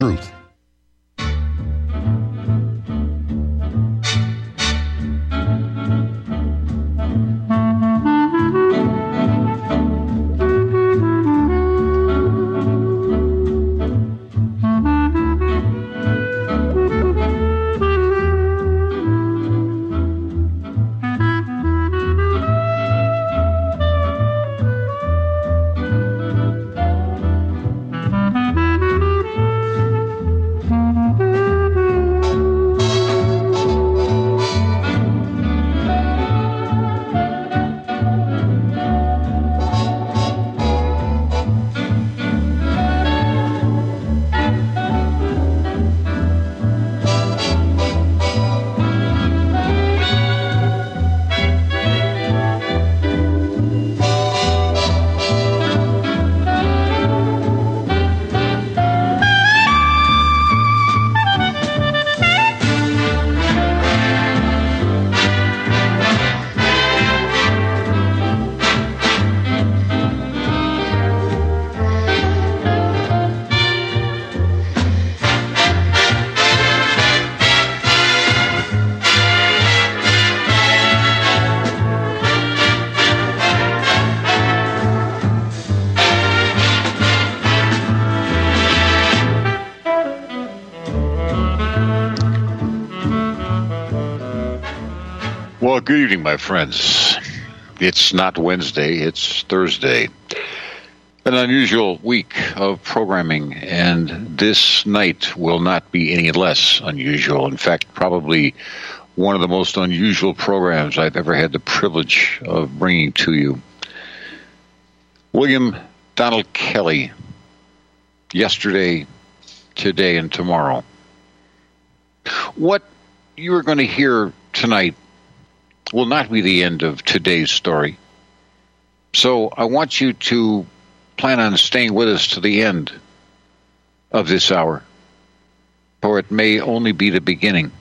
Truth. Well, good evening, my friends. It's not Wednesday, it's Thursday. An unusual week of programming, and this night will not be any less unusual. In fact, probably one of the most unusual programs I've ever had the privilege of bringing to you. William Donald Kelley, yesterday, today, and tomorrow. What you are going to hear tonight will not be the end of today's story. So I want you to plan on staying with us to the end of this hour, for it may only be the beginning.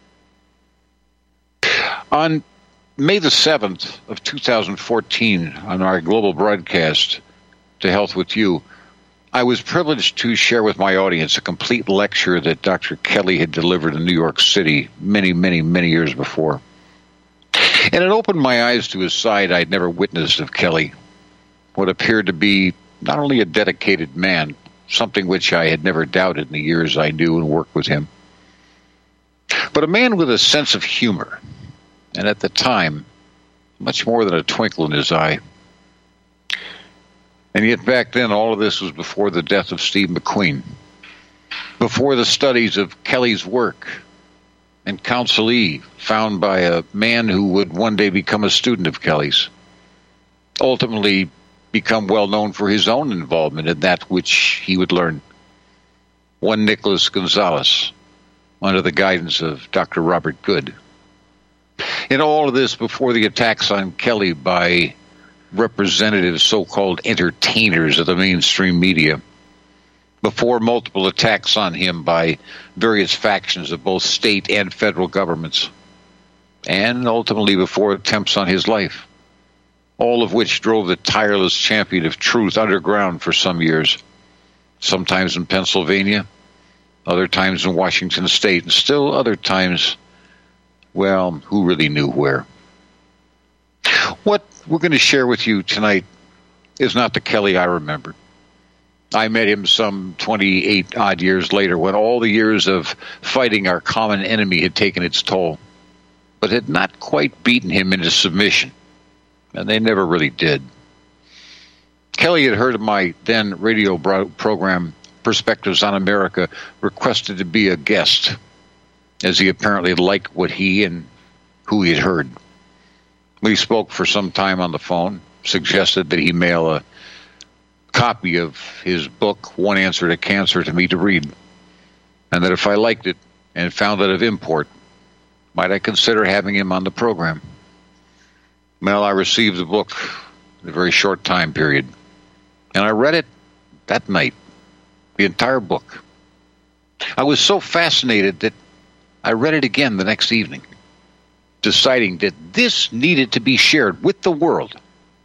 On May the 7th of 2014, on our global broadcast to Health with You, I was privileged to share with my audience a complete lecture that Dr. Kelley had delivered in New York City many, many, many years before. And it opened my eyes to a side I'd never witnessed of Kelley, what appeared to be not only a dedicated man, something which I had never doubted in the years I knew and worked with him, but a man with a sense of humor, and at the time, much more than a twinkle in his eye. And yet back then, all of this was before the death of Steve McQueen, before the studies of Kelley's work and counselee found by a man who would one day become a student of Kelley's, ultimately become well known for his own involvement in that which he would learn. One Nicholas Gonzalez, under the guidance of Dr. Robert Good. And all of this before the attacks on Kelley by representative so-called entertainers of the mainstream media, before multiple attacks on him by various factions of both state and federal governments, and ultimately before attempts on his life, all of which drove the tireless champion of truth underground for some years, sometimes in Pennsylvania, other times in Washington State, and still other times, well, who really knew where. What we're going to share with you tonight is not the Kelley I remembered. I met him some 28-odd years later when all the years of fighting our common enemy had taken its toll, but had not quite beaten him into submission, and they never really did. Kelley had heard of my then radio program, Perspectives on America, requested to be a guest, as he apparently liked what he and who he had heard. We spoke for some time on the phone, suggested that he mail a copy of his book, One Answer to Cancer, to me to read, and that if I liked it and found it of import, might I consider having him on the program. Well, I received the book in a very short time period, and I read it that night, the entire book. I was so fascinated that I read it again the next evening, deciding that this needed to be shared with the world.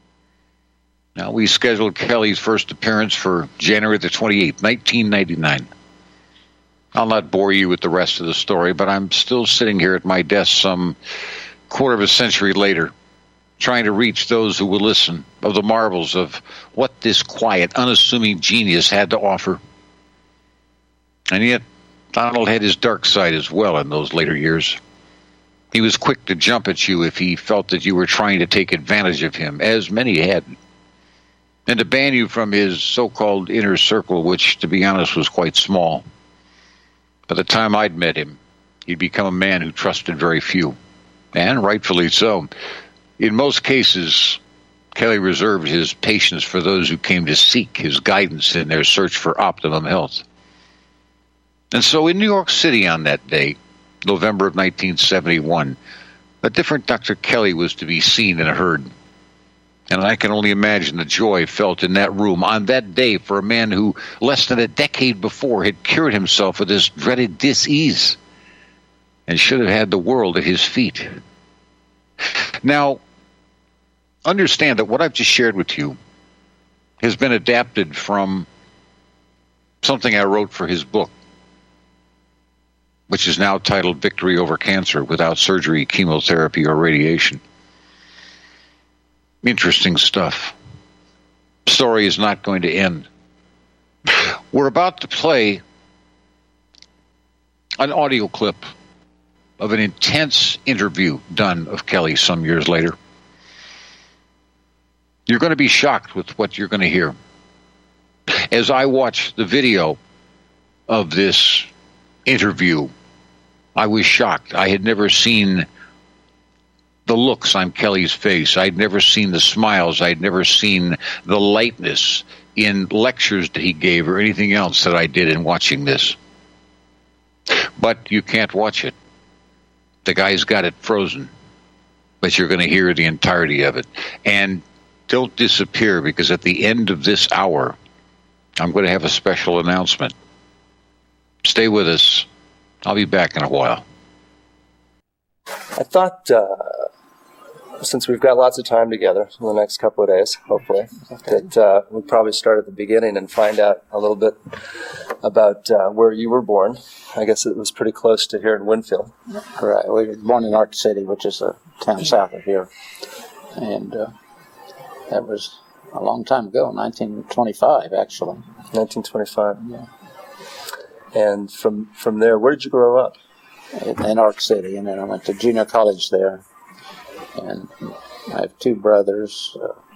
Now, we scheduled Kelley's first appearance for January the 28th, 1999. I'll not bore you with the rest of the story, but I'm still sitting here at my desk some quarter of a century later, trying to reach those who will listen of the marvels of what this quiet, unassuming genius had to offer. And yet, Donald had his dark side as well in those later years. He was quick to jump at you if he felt that you were trying to take advantage of him, as many had, and to ban you from his so-called inner circle, which, to be honest, was quite small. By the time I'd met him, he'd become a man who trusted very few, and rightfully so. In most cases, Kelly reserved his patience for those who came to seek his guidance in their search for optimum health. And so in New York City on that day, November of 1971, a different Dr. Kelly was to be seen and heard. And I can only imagine the joy felt in that room on that day for a man who, less than a decade before, had cured himself of this dreaded dis-ease and should have had the world at his feet. Now, understand that what I've just shared with you has been adapted from something I wrote for his book, which is now titled Victory Over Cancer Without Surgery, Chemotherapy, or Radiation. Interesting stuff. The story is not going to end. We're about to play an audio clip of an intense interview done of Kelly some years later. You're going to be shocked with what you're going to hear. As I watched the video of this interview, I was shocked. I had never seen the looks on Kelly's face. I'd never seen the smiles. I'd never seen the lightness in lectures that he gave or anything else that I did in watching this. But you can't watch it. The guy's got it frozen. But you're going to hear the entirety of it. And don't disappear, because at the end of this hour, I'm going to have a special announcement. Stay with us. I'll be back in a while. I thought, since we've got lots of time together in the next couple of days, hopefully, that we'd probably start at the beginning and find out a little bit about where you were born. I guess it was pretty close to here in Winfield. Right. We were born in Ark City, which is a town south of here. And that was a long time ago, 1925, actually. 1925. Yeah. And from there, where did you grow up? In Ark City, and then I went to junior college there. And I have two brothers.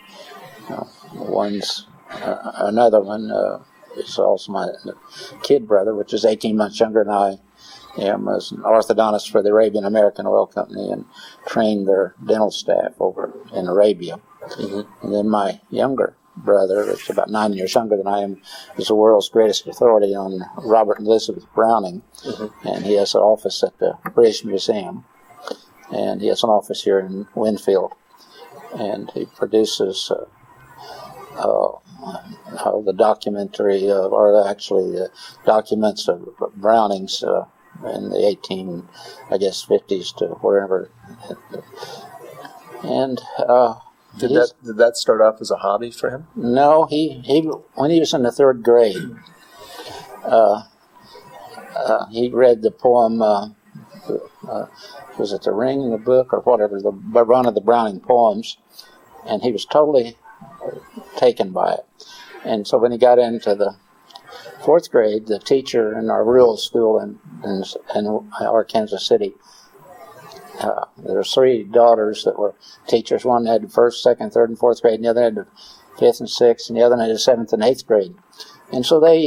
Another one is also my kid brother, which is 18 months younger than I am. Was an orthodontist for the Arabian American Oil Company and trained their dental staff over in Arabia. Mm-hmm. And then my younger brother, that's about 9 years younger than I am, is the world's greatest authority on Robert and Elizabeth Browning. Mm-hmm. And he has an office at the British Museum. And he has an office here in Winfield. And he produces the documentary, documents of Browning's in the 50s to wherever. And Did that start off as a hobby for him? No, he when he was in the third grade, he read the poem. Was it The Ring in the Book or whatever? One of the Browning poems, and he was totally taken by it. And so when he got into the fourth grade, the teacher in our rural school in Arkansas City. There were three daughters that were teachers. One had the first, second, third, and fourth grade, and the other had the fifth and sixth, and the other had the seventh and eighth grade. And so they,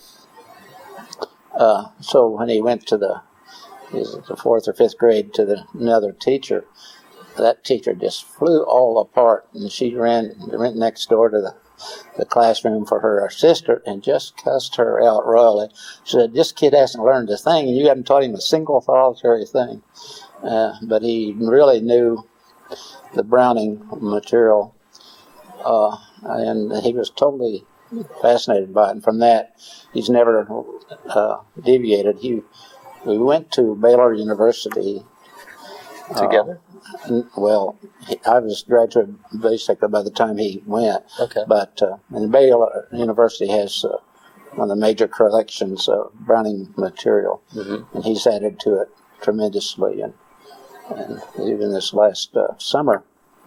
so when he went to the fourth or fifth grade to another teacher, that teacher just flew all apart, and she went next door to the classroom for her sister and just cussed her out royally. She said, "This kid hasn't learned a thing, and you haven't taught him a single solitary thing." But he really knew the Browning material, and he was totally fascinated by it. And from that, he's never deviated. We went to Baylor University together. Well, I was graduate basically by the time he went. Okay. But and Baylor University has one of the major collections of Browning material, and he's added to it tremendously. And even this last summer,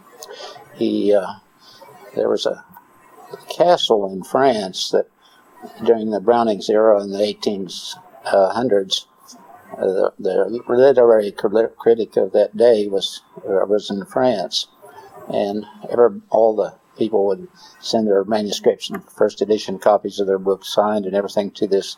there was a castle in France that during the Browning's era in the 1800s, the literary critic of that day was in France, and all the people would send their manuscripts and first edition copies of their books signed and everything to this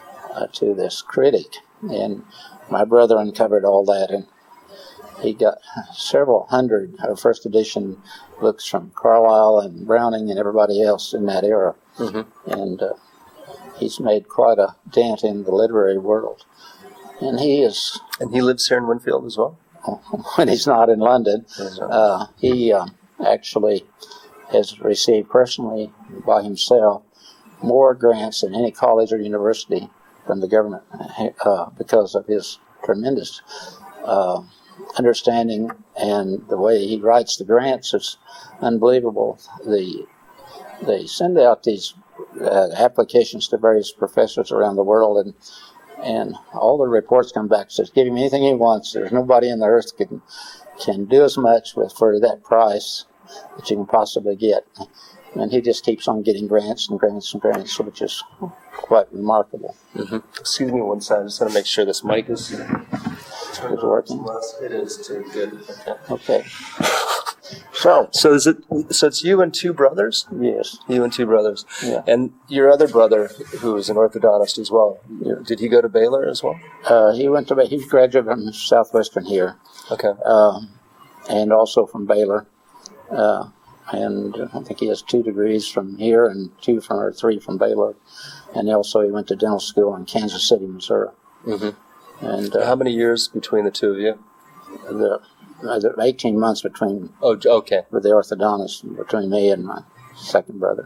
critic. And my brother uncovered all that, and he got several hundred first edition books from Carlyle and Browning and everybody else in that era. And he's made quite a dent in the literary world. And he lives here in Winfield as well? When he's not in London. He actually has received personally by himself more grants than any college or university from the government because of his tremendous understanding, and the way he writes the grants is unbelievable. They send out these applications to various professors around the world, and all the reports come back and says, give him anything he wants. There's nobody on the earth can do as much for that price that you can possibly get. And he just keeps on getting grants and grants and grants, which is quite remarkable. Excuse me one second. I just want to make sure this mic is working. It is too good. Okay. So it's you and two brothers? Yes. You and two brothers. Yeah. And your other brother, who is an orthodontist as well, did he go to Baylor as well? He graduated from Southwestern here. Okay. And also from Baylor. And I think he has 2 degrees from here and 3 from Baylor. And also he went to dental school in Kansas City, Missouri. And how many years between the two of you? There 18 months between. Oh, okay. With the orthodontist between me and my second brother.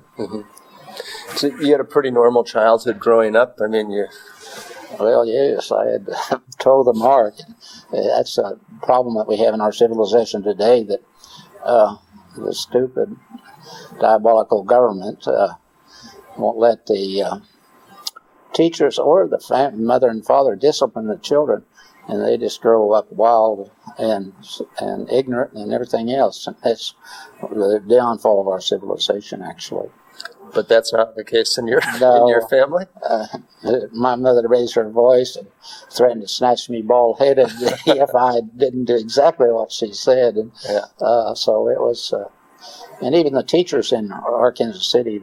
So you had a pretty normal childhood growing up. I mean, Well, yes, I had told the mark. That's a problem that we have in our civilization today, that the stupid, diabolical government won't let the teachers or the mother and father discipline the children, and they just grow up wild and ignorant and everything else. And that's the downfall of our civilization, actually. But that's not the case in your family? My mother raised her voice and threatened to snatch me bald-headed if I didn't do exactly what she said. And, so it was... and even the teachers in Arkansas City,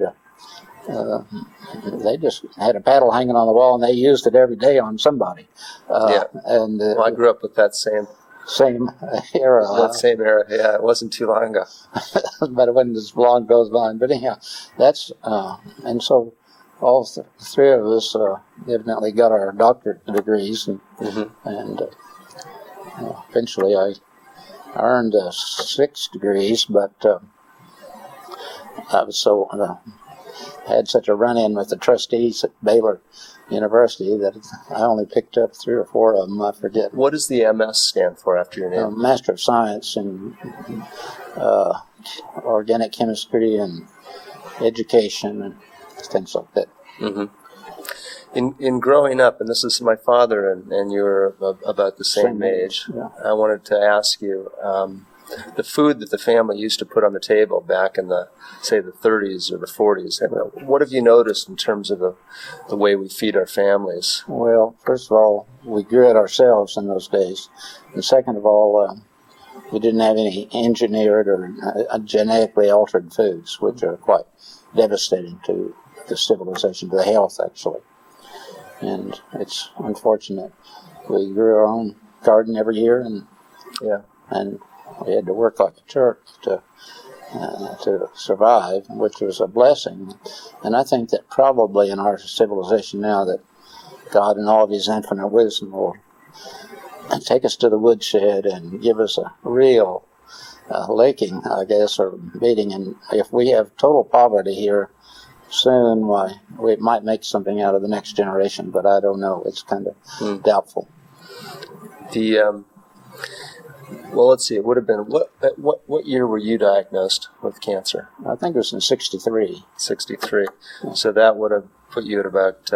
they just had a paddle hanging on the wall, and they used it every day on somebody. And I grew up with that same era. That same era, yeah. It wasn't too long ago. But it wasn't as long goes by. But anyhow, that's and so all three of us evidently got our doctorate degrees, and eventually I earned 6 degrees, but I was so had such a run-in with the trustees at Baylor University that I only picked up 3 or 4 of them. I forget. What does the MS stand for after your name? Master of Science in Organic Chemistry and Education and things like that. In growing up, and this is my father, and you're about the same age, I wanted to ask you, the food that the family used to put on the table back in the 30s or the 40s, what have you noticed in terms of the way we feed our families? Well, first of all, we grew it ourselves in those days. And second of all, we didn't have any engineered or genetically altered foods, which are quite devastating to the civilization, to the health, actually. And it's unfortunate. We grew our own garden every year, and we had to work like a Turk to survive, which was a blessing. And I think that probably in our civilization now, that God in all of his infinite wisdom will take us to the woodshed and give us a real licking, I guess, or beating. And if we have total poverty here soon, why, we might make something out of the next generation, but I don't know. It's kind of doubtful. Well, let's see. It would have been what year were you diagnosed with cancer? I think it was in 63. 63. So that would have put you at about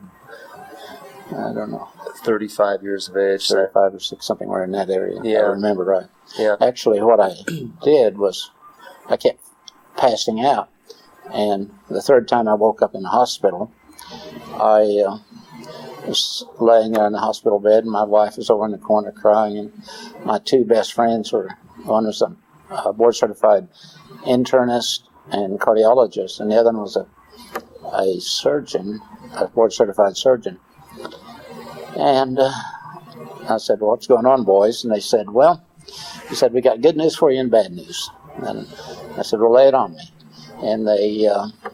I don't know, 35 years of age. 35 or 6, something right in that area. Yeah. I remember right. Yeah. Actually, what I did was I kept passing out, and the third time I woke up in the hospital, I was laying there in the hospital bed, and my wife was over in the corner crying, and my two best friends one was a board-certified internist and cardiologist, and the other one was a surgeon, a board-certified surgeon. And I said, well, what's going on, boys? And they said, well, he said, we got good news for you and bad news. And I said, well, lay it on me. And they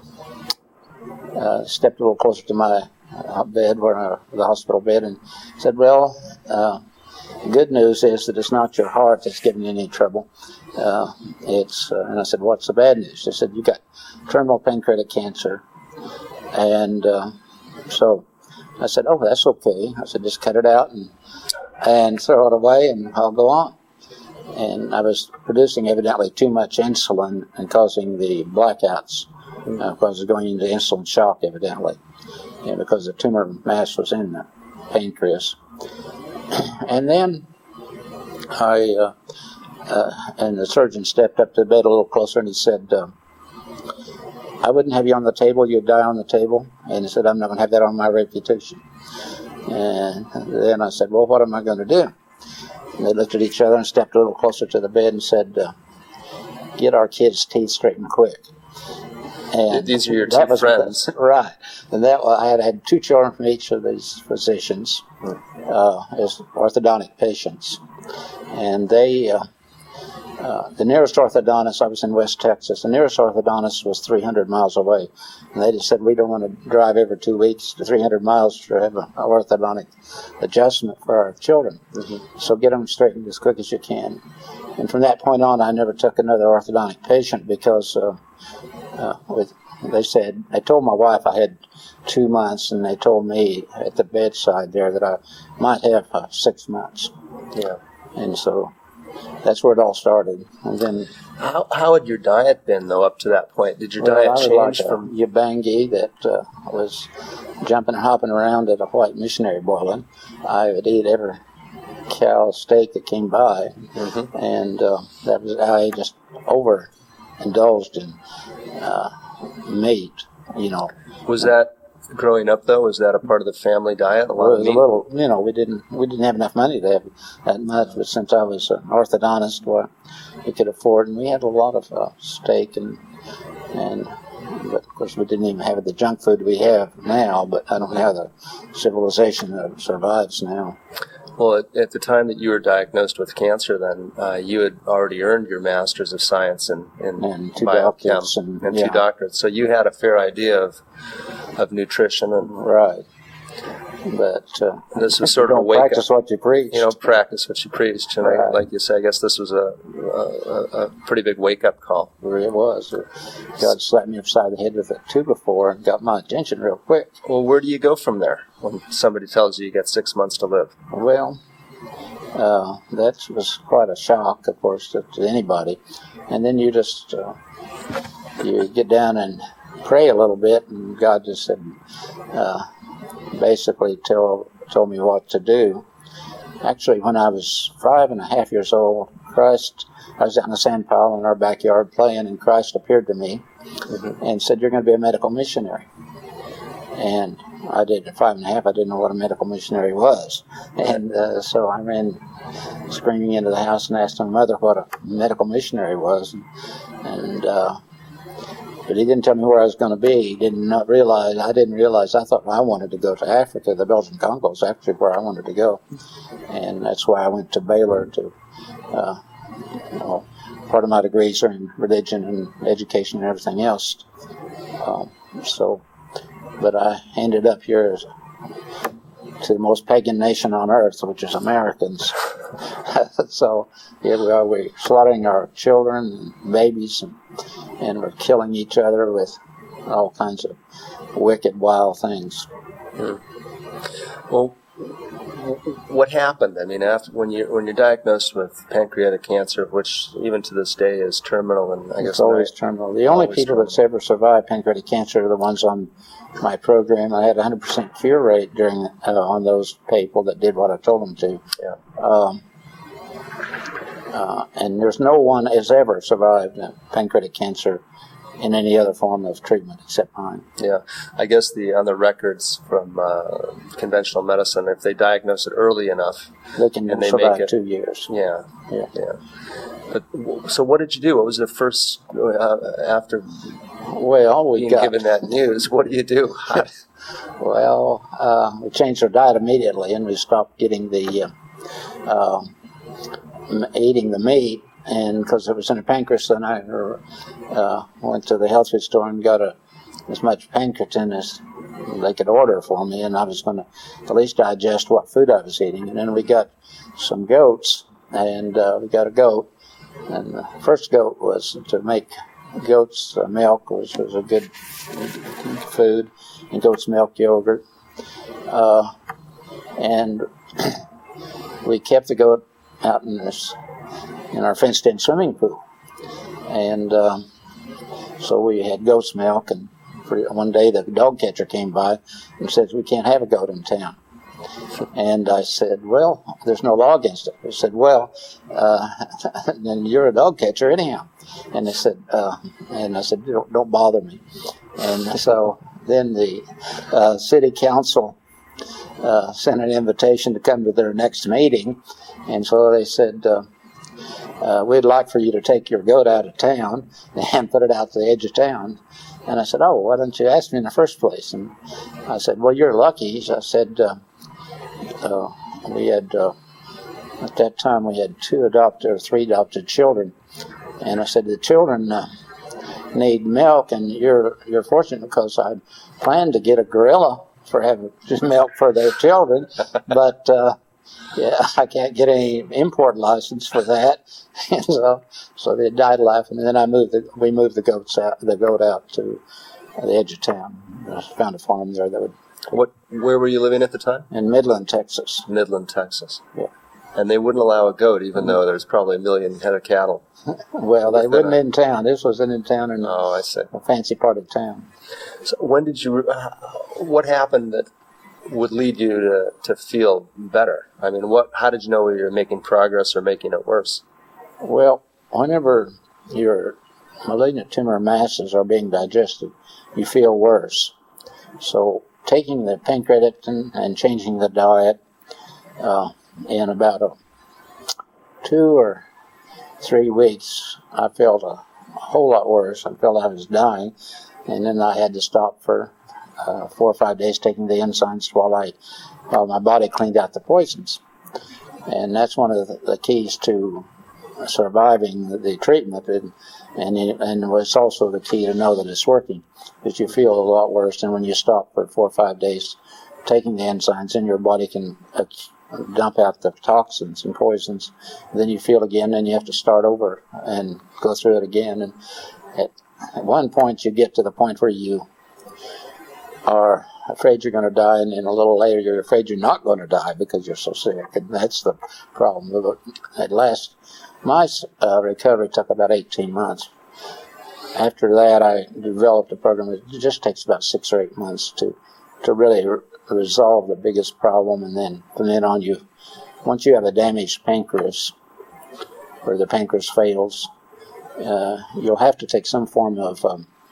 stepped a little closer to my bed, the hospital bed, and said, well, good news is that it's not your heart that's giving you any trouble. And I said, what's the bad news? They said, you got terminal pancreatic cancer. And so I said, oh, that's okay. I said, just cut it out and throw it away, and I'll go on. And I was producing evidently too much insulin and causing the blackouts, because I was going into insulin shock evidently, because the tumor mass was in the pancreas. And then and the surgeon stepped up to the bed a little closer, and he said, I wouldn't have you on the table, you'd die on the table. And he said, I'm not going to have that on my reputation. And then I said, well, what am I going to do? And they looked at each other and stepped a little closer to the bed and said, get our kids' teeth straightened quick. And these are your two friends. Right. And I had 2 children from each of these physicians as orthodontic patients. And they... the nearest orthodontist, I was in West Texas, the nearest orthodontist was 300 miles away. And they just said, we don't want to drive every 2 weeks to 300 miles to have an orthodontic adjustment for our children. Mm-hmm. So get them straightened as quick as you can. And from that point on, I never took another orthodontic patient because they told my wife I had 2 months, and they told me at the bedside there that I might have 6 months. Yeah. And so that's where it all started. And then, how had your diet been though up to that point? Did your diet change from Ubangi that was jumping and hopping around at a white missionary boiling? I would eat every cow steak that came by, mm-hmm. and I just overindulged in meat. Was that growing up though? Was that a part of the family diet? It was a little. We didn't have enough money to have that much, but since I was an orthodontist, we could afford, and we had a lot of steak but of course we didn't even have the junk food we have now. But I don't know how the civilization survives now. Well, at the time that you were diagnosed with cancer, then you had already earned your Master's of Science in and 2 biochem doctorates and 2 doctorates. So you had a fair idea of nutrition and right. But this was sort of a wake practice up. What you preach. Practice what you preach. And right. like you say, I guess this was a pretty big wake up call. It was. God slapped me upside the head with a 2-by-4 and got my attention real quick. Well, where do you go from there when somebody tells you got 6 months to live? Well, that was quite a shock, of course, to anybody. And then you just you get down and pray a little bit, and God just said, basically told me what to do. Actually, when I was 5.5 years old, I was out in the sand pile in our backyard playing, and Christ appeared to me mm-hmm. and said, you're going to be a medical missionary. And I did at 5.5, I didn't know what a medical missionary was. And so I ran screaming into the house and asked my mother what a medical missionary was. But he didn't tell me where I was going to be. I didn't realize. I thought I wanted to go to Africa. The Belgian Congo was actually where I wanted to go. And that's why I went to Baylor to, part of my degrees are in religion and education and everything else. But I ended up here to the most pagan nation on earth, which is Americans. So here we are, we're slaughtering our children and babies, and we're killing each other with all kinds of wicked, wild things. Well, what happened? I mean, after when you're diagnosed with pancreatic cancer, which even to this day is terminal, and I guess it's always terminal. The only people that's ever survived pancreatic cancer are the ones on my program. I had a 100% cure rate during on those people that did what I told them to. Yeah. And there's no one has ever survived pancreatic cancer in any other form of treatment except mine. Yeah, I guess on the records from conventional medicine, if they diagnose it early enough, they can survive 2 years. Yeah. But so, what did you do? What was the first after? Well, we got given that news. What do you do? Well, we changed our diet immediately, and we stopped getting the eating the meat. And because it was in the pancreas, then I went to the health food store and got as much pancreatin as they could order for me, and I was going to at least digest what food I was eating. And then we got some goats, and we got a goat. And the first goat was to make goat's milk, which was a good food, and goat's milk yogurt. And we kept the goat out in our fenced-in swimming pool. And so we had goat's milk, and one day the dog catcher came by and said, we can't have a goat in town. And I said, well, there's no law against it. He said, well, then you're a dog catcher anyhow. And they said, and I said, don't bother me. And so then the city council sent an invitation to come to their next meeting. And so they said, we'd like for you to take your goat out of town and put it out to the edge of town. And I said, oh, why didn't you ask me in the first place? And I said, well, you're lucky. I said, we had, at that time, we had 3 adopted children. And I said, the children need milk, and you're fortunate because I planned to get a gorilla for having milk for their children, but yeah, I can't get any import license for that. And so they died laughing. And then we moved the goat out to the edge of town. I found a farm there that would. Where were you living at the time? In Midland, Texas. Midland, Texas. Yeah. And they wouldn't allow a goat, even though there's probably 1 million head of cattle. Well, they wouldn't in town. This was in town in I see. A fancy part of town. So when did you? What happened that would lead you to feel better? I mean, how did you know whether you were making progress or making it worse? Well, whenever your malignant tumor masses are being digested, you feel worse. So taking the pancreatin and changing the diet in about 2 or 3 weeks, I felt a whole lot worse. I felt I was dying, and then I had to stop for 4 or 5 days taking the enzymes while my body cleaned out the poisons. And that's one of the keys to surviving the treatment, and it's also the key to know that it's working, because you feel a lot worse. And when you stop for 4 or 5 days taking the enzymes, then your body can dump out the toxins and poisons. And then you feel again, and you have to start over and go through it again. And at one point, you get to the point where you are afraid you're going to die, and then a little later you're afraid you're not going to die because you're so sick. And that's the problem. My recovery took about 18 months. After that, I developed a program that just takes about 6 or 8 months to really resolve the biggest problem. And then from then on, once you have a damaged pancreas, or the pancreas fails, you'll have to take some form of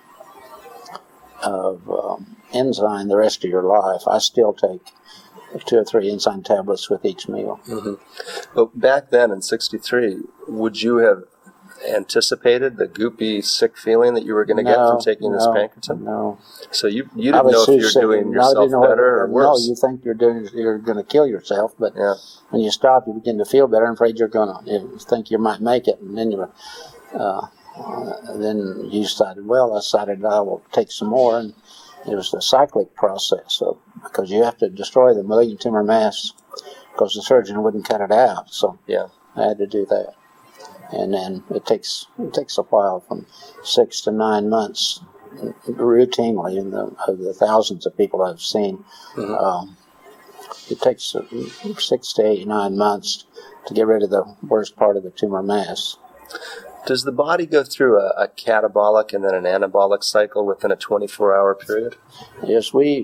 enzyme the rest of your life. I still take 2 or 3 enzyme tablets with each meal. Mm-hmm. But back then in '63, would you have anticipated the goopy, sick feeling that you were going to get from taking this pancreatin? No. So you didn't know if you were doing yourself better or worse? No, you think you're going to kill yourself, but when you stop, you begin to feel better and afraid you think you might make it, and then then you decided, I decided I will take some more, and it was a cyclic process, because you have to destroy the malignant tumor mass because the surgeon wouldn't cut it out. So I had to do that, and then it takes a while, from 6 to 9 months, routinely, of the thousands of people I've seen. Mm-hmm. it takes 6 to 8, 9 months to get rid of the worst part of the tumor mass. Does the body go through a catabolic and then an anabolic cycle within a 24-hour period? Yes, I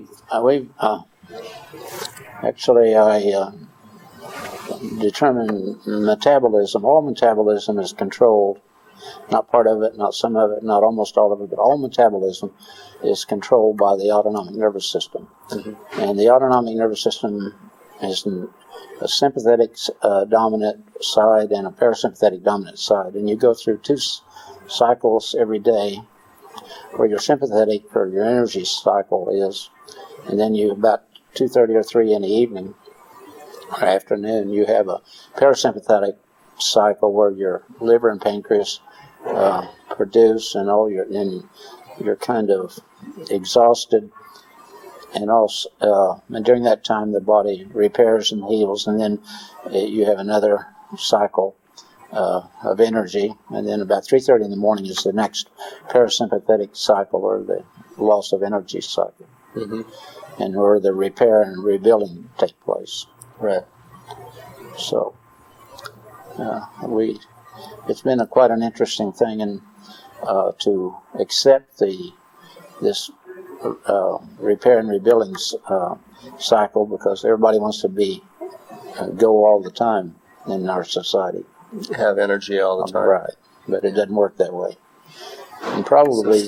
determine metabolism. All metabolism is controlled. Not part of it, not some of it, not almost all of it, but all metabolism is controlled by the autonomic nervous system. Mm-hmm. And the autonomic nervous system is a sympathetic dominant side and a parasympathetic dominant side. And you go through 2 cycles every day where your sympathetic or your energy cycle is, and then you about 2:30 or 3 in the evening or afternoon, you have a parasympathetic cycle where your liver and pancreas produce, and you're kind of exhausted, and also and during that time the body repairs and heals, and then you have another cycle of energy, and then about 3:30 in the morning is the next parasympathetic cycle, or the loss of energy cycle, mm-hmm. and where the repair and rebuilding take place. Right. So it's been quite an interesting thing, and to accept this repair and rebuilding cycle, because everybody wants to go all the time in our society. Have energy all the time. Right, but it doesn't work that way. And probably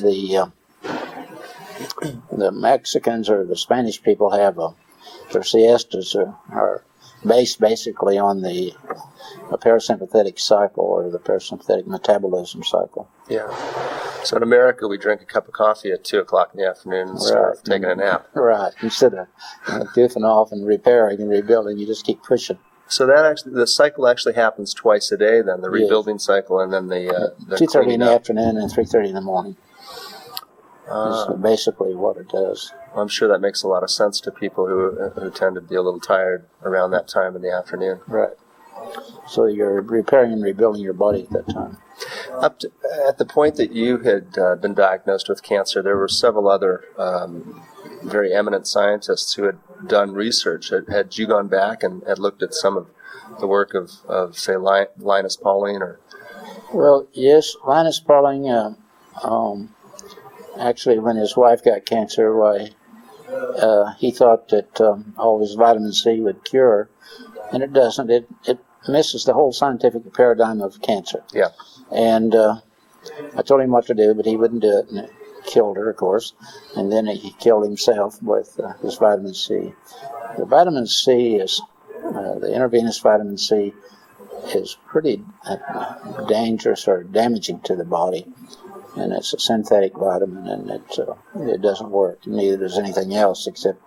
the Mexicans or the Spanish people have their siestas are based basically on the parasympathetic cycle, or the parasympathetic metabolism cycle. Yeah. So in America, we drink a cup of coffee at 2 o'clock in the afternoon instead of taking a nap. Right. Instead of goofing off and repairing and rebuilding, you just keep pushing. So the cycle actually happens twice a day then, the rebuilding cycle, and then the 2:30 in the afternoon and 3:30 in the morning. Is basically what it does. I'm sure that makes a lot of sense to people who tend to be a little tired around that time in the afternoon. Right. So you're repairing and rebuilding your body at that time. At the point that you had been diagnosed with cancer, there were several other very eminent scientists who had done research. Had you gone back and had looked at some of the work of say, Linus Pauling? Well, yes, Linus Pauling, actually, when his wife got cancer, he thought that all his vitamin C would cure, and it doesn't. It misses the whole scientific paradigm of cancer. Yeah. And I told him what to do, but he wouldn't do it, and it killed her, of course. And then he killed himself with his vitamin C. The vitamin C is, the intravenous vitamin C is pretty dangerous or damaging to the body. And it's a synthetic vitamin, and it doesn't work. Neither does anything else, except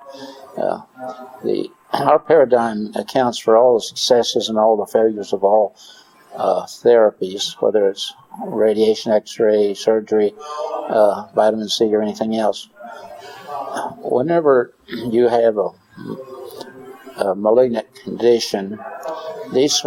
our paradigm accounts for all the successes and all the failures of all therapies, whether it's radiation, X-ray, surgery, vitamin C, or anything else. Whenever you have a malignant condition, these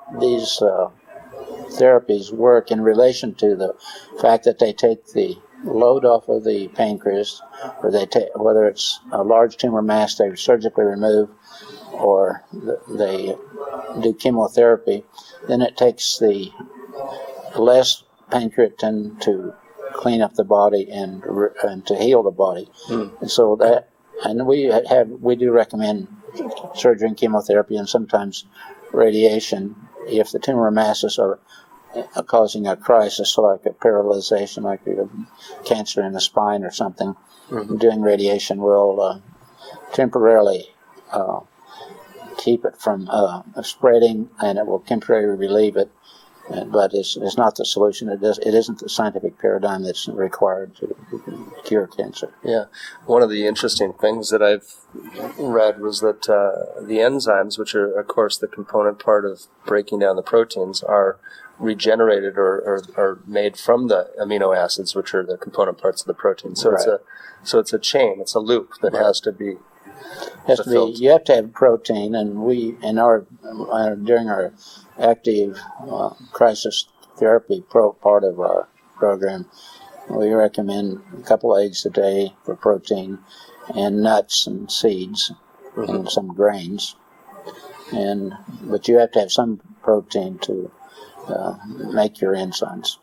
therapies work in relation to the fact that they take the load off of the pancreas, or whether it's a large tumor mass they surgically remove, or they do chemotherapy. Then it takes the less pancreatin to clean up the body and to heal the body. And so we do recommend surgery and chemotherapy, and sometimes radiation if the tumor masses are causing a crisis, like a paralyzation, like a cancer in the spine or something. Mm-hmm. Doing radiation will temporarily keep it from spreading, and it will temporarily relieve it. But it's not the solution. It isn't the scientific paradigm that's required to cure cancer. Yeah. One of the interesting things that I've read was that the enzymes, which are, of course, the component part of breaking down the proteins, are regenerated or made from the amino acids, which are the component parts of the protein. So right. It's a chain. It's a loop that right. has to be. You have to have protein, and we during our active crisis therapy part of our program, we recommend a couple eggs a day for protein, and nuts and seeds, and some grains. But you have to have some protein to make your enzymes.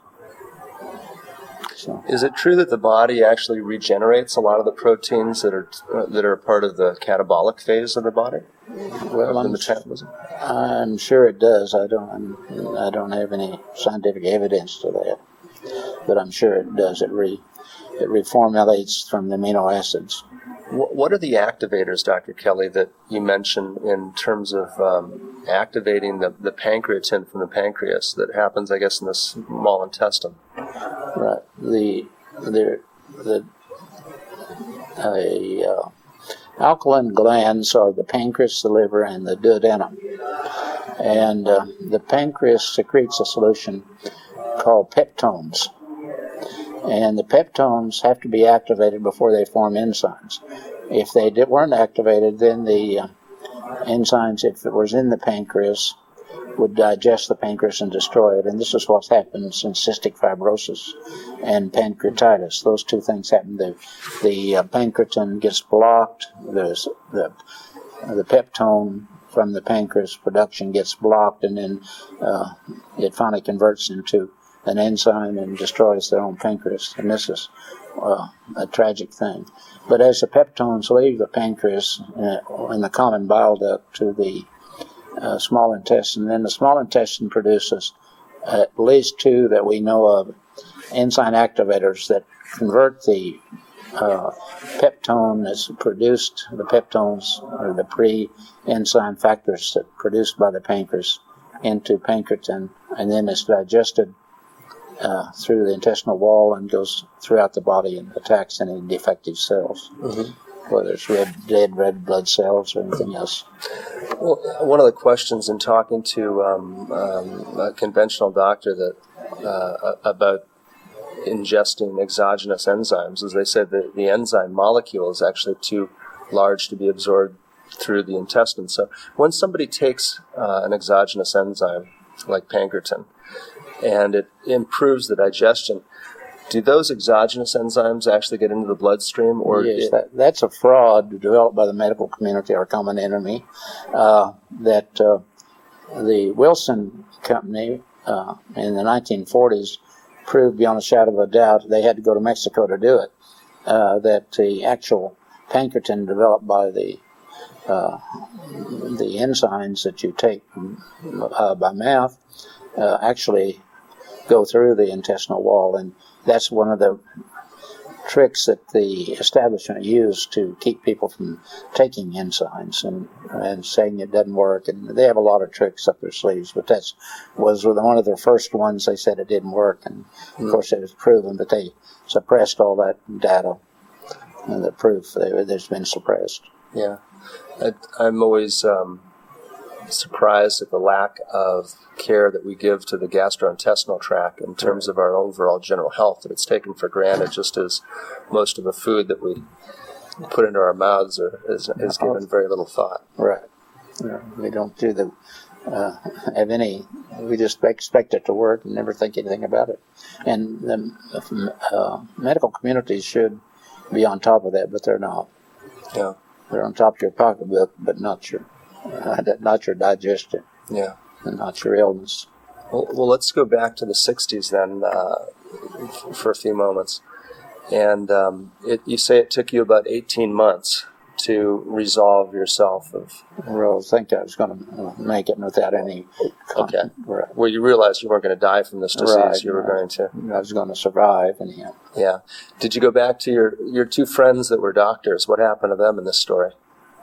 So, is it true that the body actually regenerates a lot of the proteins that are part of the catabolic phase of the body? Well, of the metabolism? I'm sure it does. I don't have any scientific evidence to that, but I'm sure it does. It reformulates from the amino acids. What are the activators, Dr. Kelly, that you mentioned in terms of activating the pancreatin from the pancreas that happens, I guess, in the small intestine? Right. Alkaline glands are the pancreas, the liver, and the duodenum. And the pancreas secretes a solution called peptones. And the peptones have to be activated before they form enzymes. If they weren't activated, then the enzymes, if it was in the pancreas, would digest the pancreas and destroy it. And this is what happens in cystic fibrosis and pancreatitis. Those two things happen. The pancreatin gets blocked. The peptone from the pancreas production gets blocked, and then it finally converts into an enzyme and destroys their own pancreas. And this is a tragic thing. But as the peptones leave the pancreas in the common bile duct to the small intestine, then the small intestine produces at least two that we know of enzyme activators that convert the peptone that's produced, the peptones or the pre-enzyme factors that are produced by the pancreas into pancreatin, and then it's digested through the intestinal wall and goes throughout the body and attacks any defective cells, whether it's dead red blood cells or anything else. Well, one of the questions in talking to a conventional doctor that about ingesting exogenous enzymes is they said that the enzyme molecule is actually too large to be absorbed through the intestine. So when somebody takes an exogenous enzyme like pancreatin, and it improves the digestion, do those exogenous enzymes actually get into the bloodstream? Or yes, that's a fraud developed by the medical community, our common enemy, that the Wilson Company in the 1940s proved beyond a shadow of a doubt. They had to go to Mexico to do it, that the actual pancreatin developed by the enzymes that you take by mouth actually go through the intestinal wall, and that's one of the tricks that the establishment used to keep people from taking enzymes and saying it doesn't work. And they have a lot of tricks up their sleeves, but that was one of their first ones. They said it didn't work, and of course it was proven, but they suppressed all that data and the proof that's been suppressed. Yeah, I'm always surprised at the lack of care that we give to the gastrointestinal tract in terms of our overall general health, that it's taken for granted, just as most of the food that we put into our mouths is given very little thought. Right. We don't do have any, we just expect it to work and never think anything about it. And the medical communities should be on top of that, but they're not. Yeah. They're on top of your pocketbook, but not your digestion. Yeah. And not your illness. Well, let's go back to the 60s then for a few moments. And you say it took you about 18 months to resolve yourself of... Well, I think I was going to make it without any... Okay. Right. Well, you realized you weren't going to die from this disease. Right, you were going to... I was going to survive anyhow. Yeah. Did you go back to your two friends that were doctors? What happened to them in this story?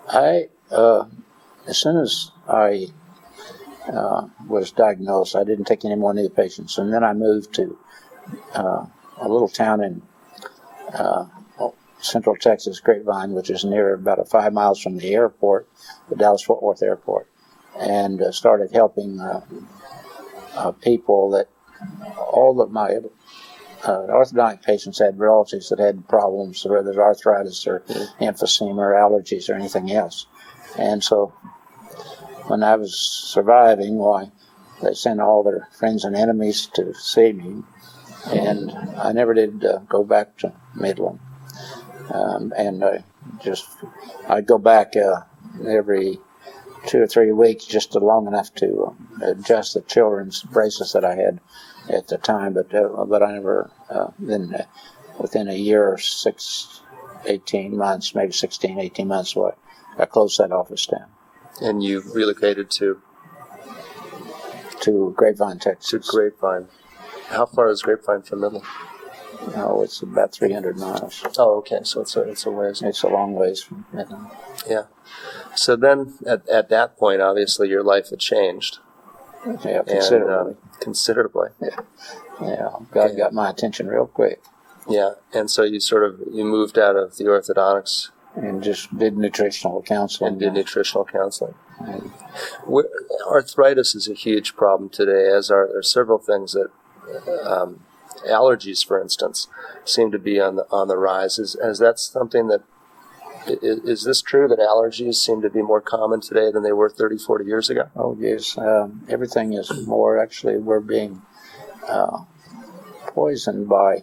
As soon as I was diagnosed, I didn't take any more new patients. And then I moved to a little town in Central Texas, Grapevine, which is near about 5 miles from the airport, the Dallas-Fort Worth Airport, and started helping people that all of my orthodontic patients had relatives that had problems, whether it's arthritis or emphysema or allergies or anything else. And so when I was surviving, why, they sent all their friends and enemies to see me, and I never did go back to Midland. And I'd go back every 2 or 3 weeks, just long enough to adjust the children's braces that I had at the time. But I never, then within a year or 18 months, maybe 16, 18 months, I closed that office down. And you relocated to Grapevine, Texas. To Grapevine. How far is Grapevine from Midland? Oh, it's about 300 miles. Oh, okay. So it's a ways. It's a long ways from Midland. Yeah. So then, at that point, obviously, your life had changed. Yeah, considerably. Considerably. Yeah. God got my attention real quick. Yeah, and so you moved out of the orthodontics and just did nutritional counseling. And arthritis is a huge problem today, as are several things that allergies, for instance, seem to be on the rise. Is that something that is this true that allergies seem to be more common today than they were 30, 40 years ago? Oh yes, everything is more. Actually, we're being poisoned by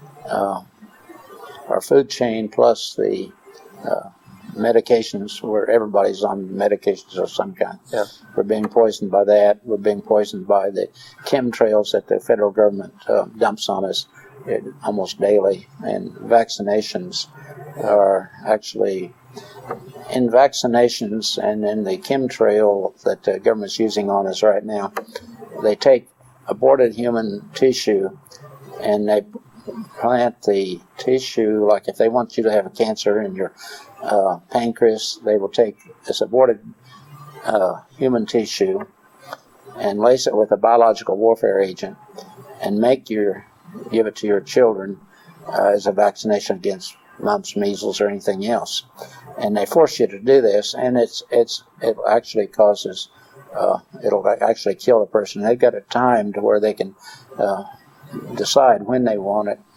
our food chain, plus the medications, where everybody's on medications of some kind. Yeah. We're being poisoned by that. We're being poisoned by the chemtrails that the federal government dumps on us almost daily. And vaccinations are actually, in vaccinations and in the chemtrail that the government's using on us right now, they take aborted human tissue and they plant the tissue, like if they want you to have a cancer in your pancreas, they will take this aborted human tissue and lace it with a biological warfare agent and give it to your children as a vaccination against mumps, measles, or anything else. And they force you to do this, and it actually causes it'll actually kill the person. They've got it timed to where they can decide when they want it,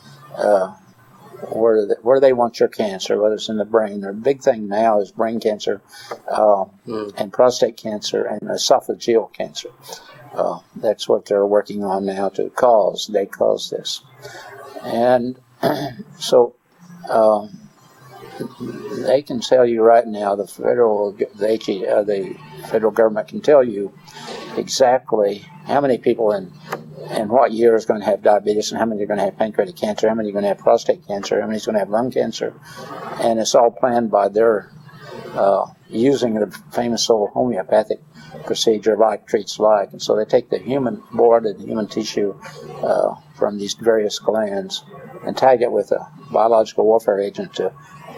where they want your cancer, whether it's in the brain. The big thing now is brain cancer and prostate cancer and esophageal cancer. That's what they're working on now to cause. They cause this. And so they can tell you right now, the federal government can tell you exactly how many people in what year is going to have diabetes, and how many are going to have pancreatic cancer, how many are going to have prostate cancer, how many is going to have lung cancer. And it's all planned by their using the famous old homeopathic procedure, like treats like. And so they take the human blood and human tissue from these various glands and tag it with a biological warfare agent to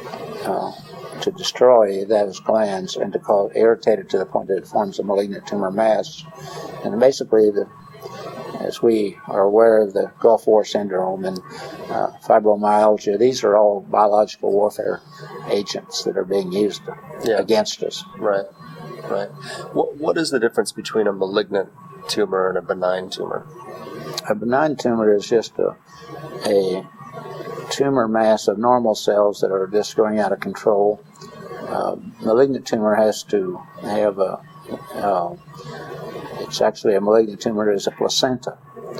destroy those glands and to cause irritated to the point that it forms a malignant tumor mass. And basically, as we are aware of the Gulf War syndrome and fibromyalgia, these are all biological warfare agents that are being used against us. Right. What is the difference between a malignant tumor and a benign tumor? A benign tumor is just a tumor mass of normal cells that are just going out of control. Malignant tumor has to have it's actually a malignant tumor is a placenta.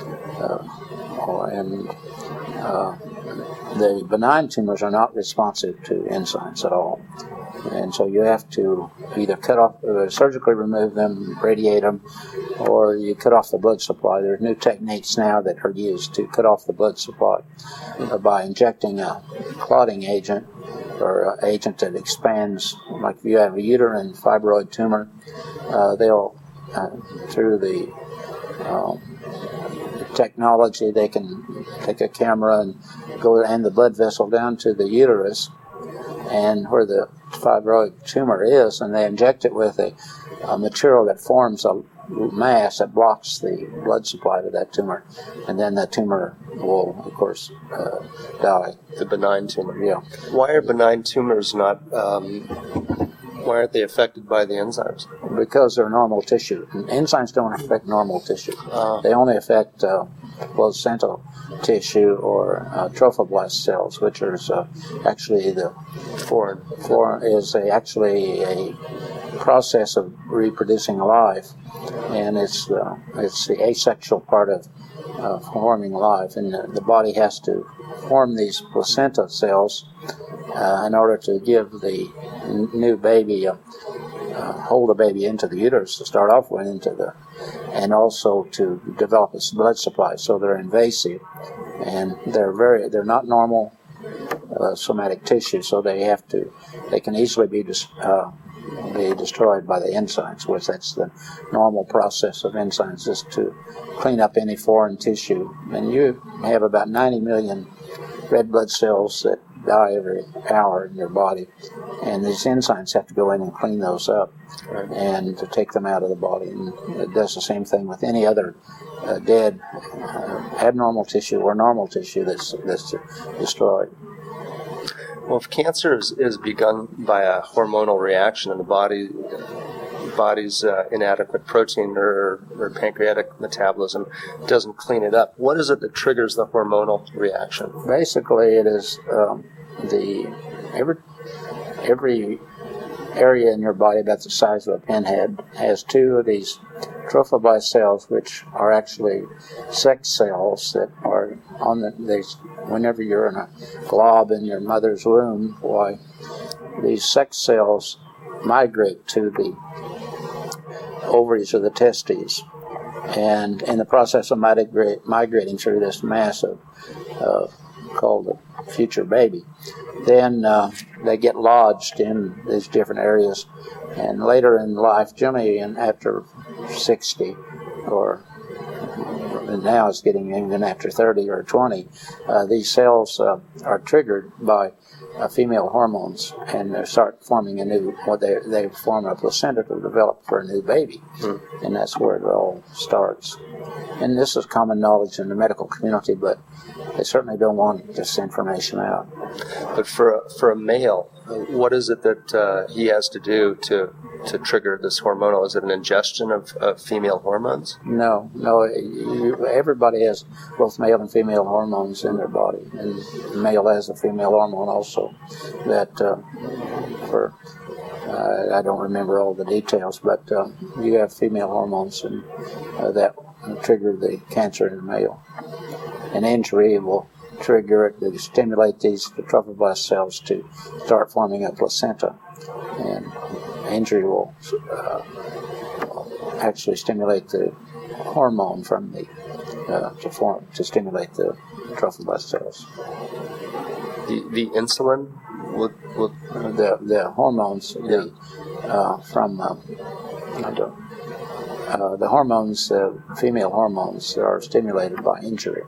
The benign tumors are not responsive to enzymes at all. And so you have to either surgically remove them, radiate them, or you cut off the blood supply. There's new techniques now that are used to cut off the blood supply by injecting a clotting agent or an agent that expands. Like if you have a uterine fibroid tumor, they'll, through the technology, they can take a camera and go and the blood vessel down to the uterus and where the fibroid tumor is, and they inject it with a material that forms a mass that blocks the blood supply to that tumor, and then that tumor will, of course, die. The benign tumor. Yeah. Why are benign tumors not? Why aren't they affected by the enzymes? Because they're normal tissue. And enzymes don't affect normal tissue. They only affect placental tissue or trophoblast cells, which are actually the foreign is actually a process of reproducing life, and it's the asexual part of forming life, and the body has to form these placenta cells in order to give the new baby hold the baby into the uterus to start off with, and also to develop its blood supply. So they're invasive, and they're not normal somatic tissue. So they can easily be destroyed by the enzymes, which that's the normal process of enzymes, is to clean up any foreign tissue. And you have about 90 million red blood cells that die every hour in your body, and these enzymes have to go in and clean those up and to take them out of the body. And it does the same thing with any other dead abnormal tissue or normal tissue that's destroyed. Well, if cancer is begun by a hormonal reaction in the body's inadequate protein or pancreatic metabolism doesn't clean it up, what is it that triggers the hormonal reaction? Basically, it is every area in your body about the size of a pinhead has two of these trophoblast cells, which are actually sex cells that are whenever you're in a glob in your mother's womb, why these sex cells migrate to the ovaries or the testes, and in the process of migrating through this mass called the future baby, then they get lodged in these different areas, and later in life, generally after 60, or now it's getting even after 30 or 20, these cells are triggered by female hormones, and they start forming they form a placenta to develop for a new baby. And that's where it all starts. And this is common knowledge in the medical community, but they certainly don't want this information out. But for a male, what is it that he has to do to trigger this hormonal? Is it an ingestion of female hormones? No. Everybody has both male and female hormones in their body, and the male has a female hormone also. That I don't remember all the details, but you have female hormones, and that trigger the cancer in the male. An injury will trigger it to stimulate the trophoblast cells to start forming a placenta, and injury will actually stimulate the hormone from to stimulate the trophoblast cells. The insulin would the hormones the hormones, female hormones, are stimulated by injury,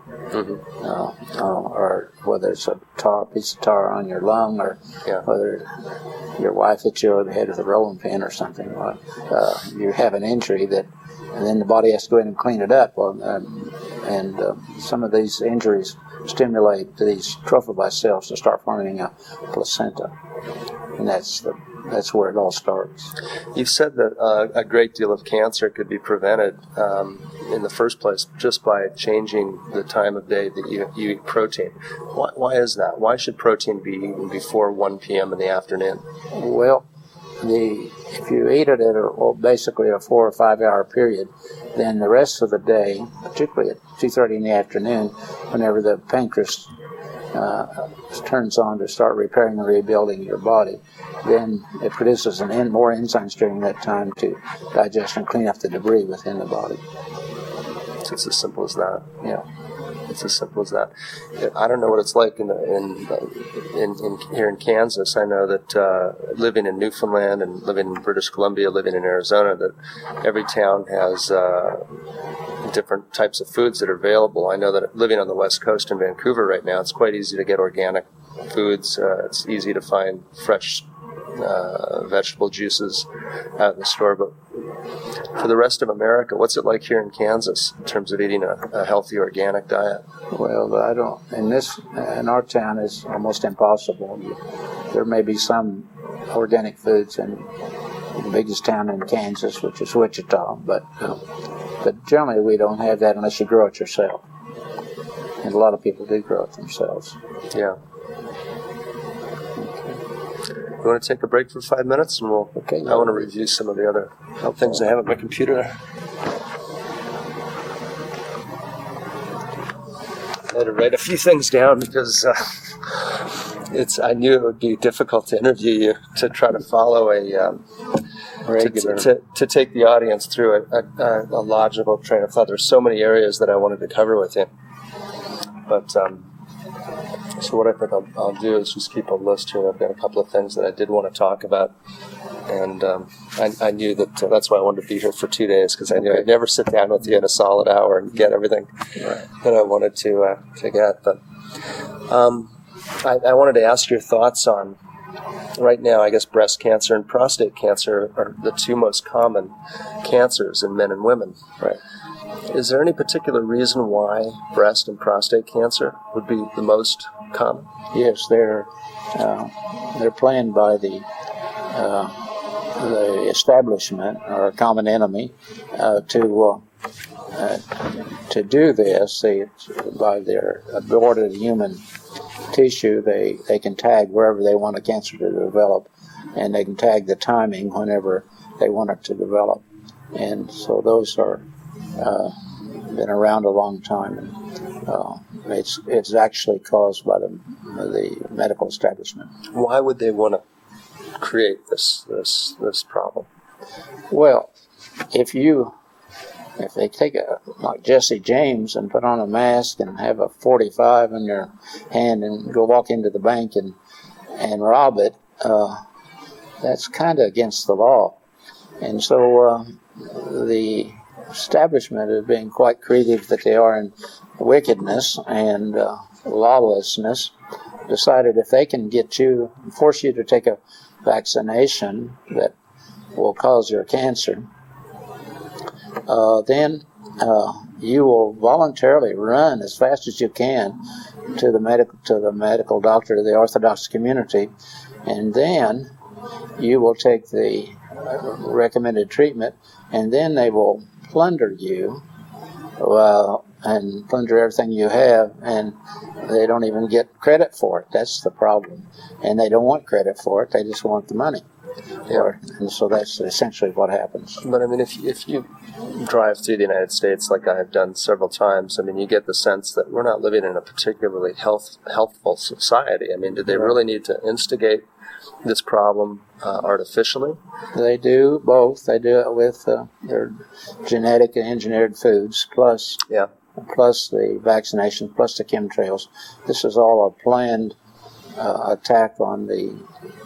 or whether it's a piece of tar on your lung, or whether your wife hits you over the head with a rolling pin or something. You have an injury and then the body has to go in and clean it up. And some of these injuries stimulate these trophoblast cells to start forming a placenta, and that's where it all starts. You've said that a great deal of cancer could be prevented in the first place just by changing the time of day that you eat protein. Why is that? Why should protein be eaten before 1 p.m. in the afternoon? Well, if you eat it at basically a 4 or 5 hour period, then the rest of the day, particularly at 2:30 in the afternoon, whenever the pancreas turns on to start repairing and rebuilding your body, then it produces more enzymes during that time to digest and clean up the debris within the body. So it's as simple as that. Yeah. It's as simple as that. I don't know what it's like in here in Kansas. I know that living in Newfoundland and living in British Columbia, living in Arizona, that every town has different types of foods that are available. I know that living on the West Coast in Vancouver right now, it's quite easy to get organic foods. It's easy to find fresh vegetable juices out in the store. But for the rest of America, what's it like here in Kansas in terms of eating a healthy organic diet? Well, I don't. In our town, it's almost impossible. There may be some organic foods in the biggest town in Kansas, which is Wichita, but generally we don't have that unless you grow it yourself. And a lot of people do grow it themselves. Yeah. You want to take a break for 5 minutes, and Okay. I want to review some of the other things I have on my computer. I had to write a few things down because I knew it would be difficult to interview you, to try to follow regular. to take the audience through a logical train of thought. There's so many areas that I wanted to cover with you. But so what I think I'll do is just keep a list here. I've got a couple of things that I did want to talk about. And I knew that that's why I wanted to be here for 2 days, because I knew I'd never sit down with you in a solid hour and get everything that I wanted to get. But I wanted to ask your thoughts on, right now, I guess breast cancer and prostate cancer are the two most common cancers in men and women. Right. Is there any particular reason why breast and prostate cancer would be the most common? Yes, they're planned by the establishment, or a common enemy, to do this. By their aborted human tissue, they can tag wherever they want a cancer to develop, and they can tag the timing whenever they want it to develop. And so those are been around a long time, and it's actually caused by the medical establishment. Why would they want to create this problem? Well, if they take like Jesse James and put on a mask and have a .45 in their hand and go walk into the bank and rob it, that's kind of against the law. And so the establishment is being quite creative that they are in wickedness and lawlessness, decided if they can force you to take a vaccination that will cause your cancer, then you will voluntarily run as fast as you can to the medical doctor, to the Orthodox community, and then you will take the recommended treatment, and then they will plunder you and plunder everything you have, and they don't even get credit for it. That's the problem. And they don't want credit for it. They just want the money. Yeah. And so that's essentially what happens. But I mean, if you drive through the United States like I have done several times, I mean, you get the sense that we're not living in a particularly healthful society. I mean, do they really need to instigate this problem artificially? They do both. They do it with their genetic and engineered foods, plus the vaccination, plus the chemtrails. This is all a planned attack on the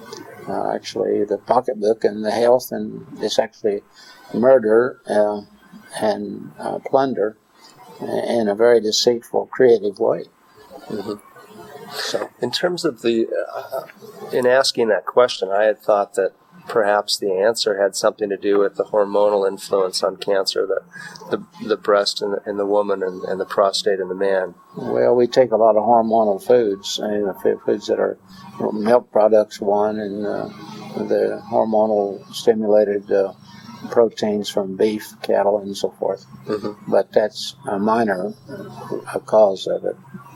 pocketbook and the health, and it's actually murder and plunder in a very deceitful, creative way. Mm-hmm. So, in terms of in asking that question, I had thought that perhaps the answer had something to do with the hormonal influence on cancer, the breast in the woman and the prostate in the man. Well, we take a lot of hormonal foods, and foods that are milk products, one, and the hormonal stimulated proteins from beef, cattle, and so forth. Mm-hmm. But that's a minor cause of it.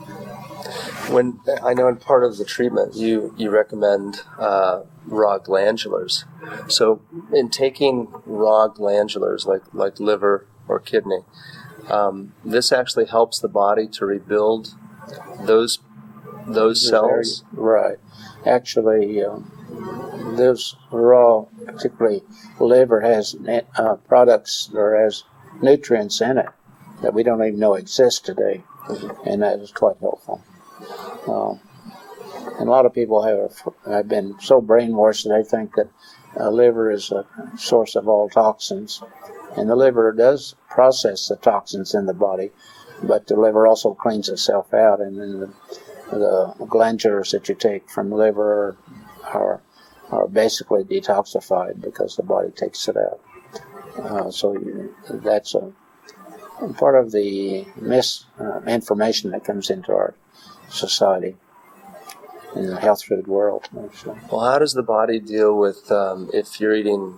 When I know in part of the treatment you recommend raw glandulars. So in taking raw glandulars like liver or kidney, this actually helps the body to rebuild those cells. Right. Actually, those raw, particularly liver, has products or has nutrients in it that we don't even know exist today, and that is quite helpful. And a lot of people have been so brainwashed that they think that liver is a source of all toxins. And the liver does process the toxins in the body, but the liver also cleans itself out, and then the glandulars that you take from liver are basically detoxified because the body takes it out. So that's a part of the misinformation that comes into our society in the health food world. Actually. Well, how does the body deal with if you're eating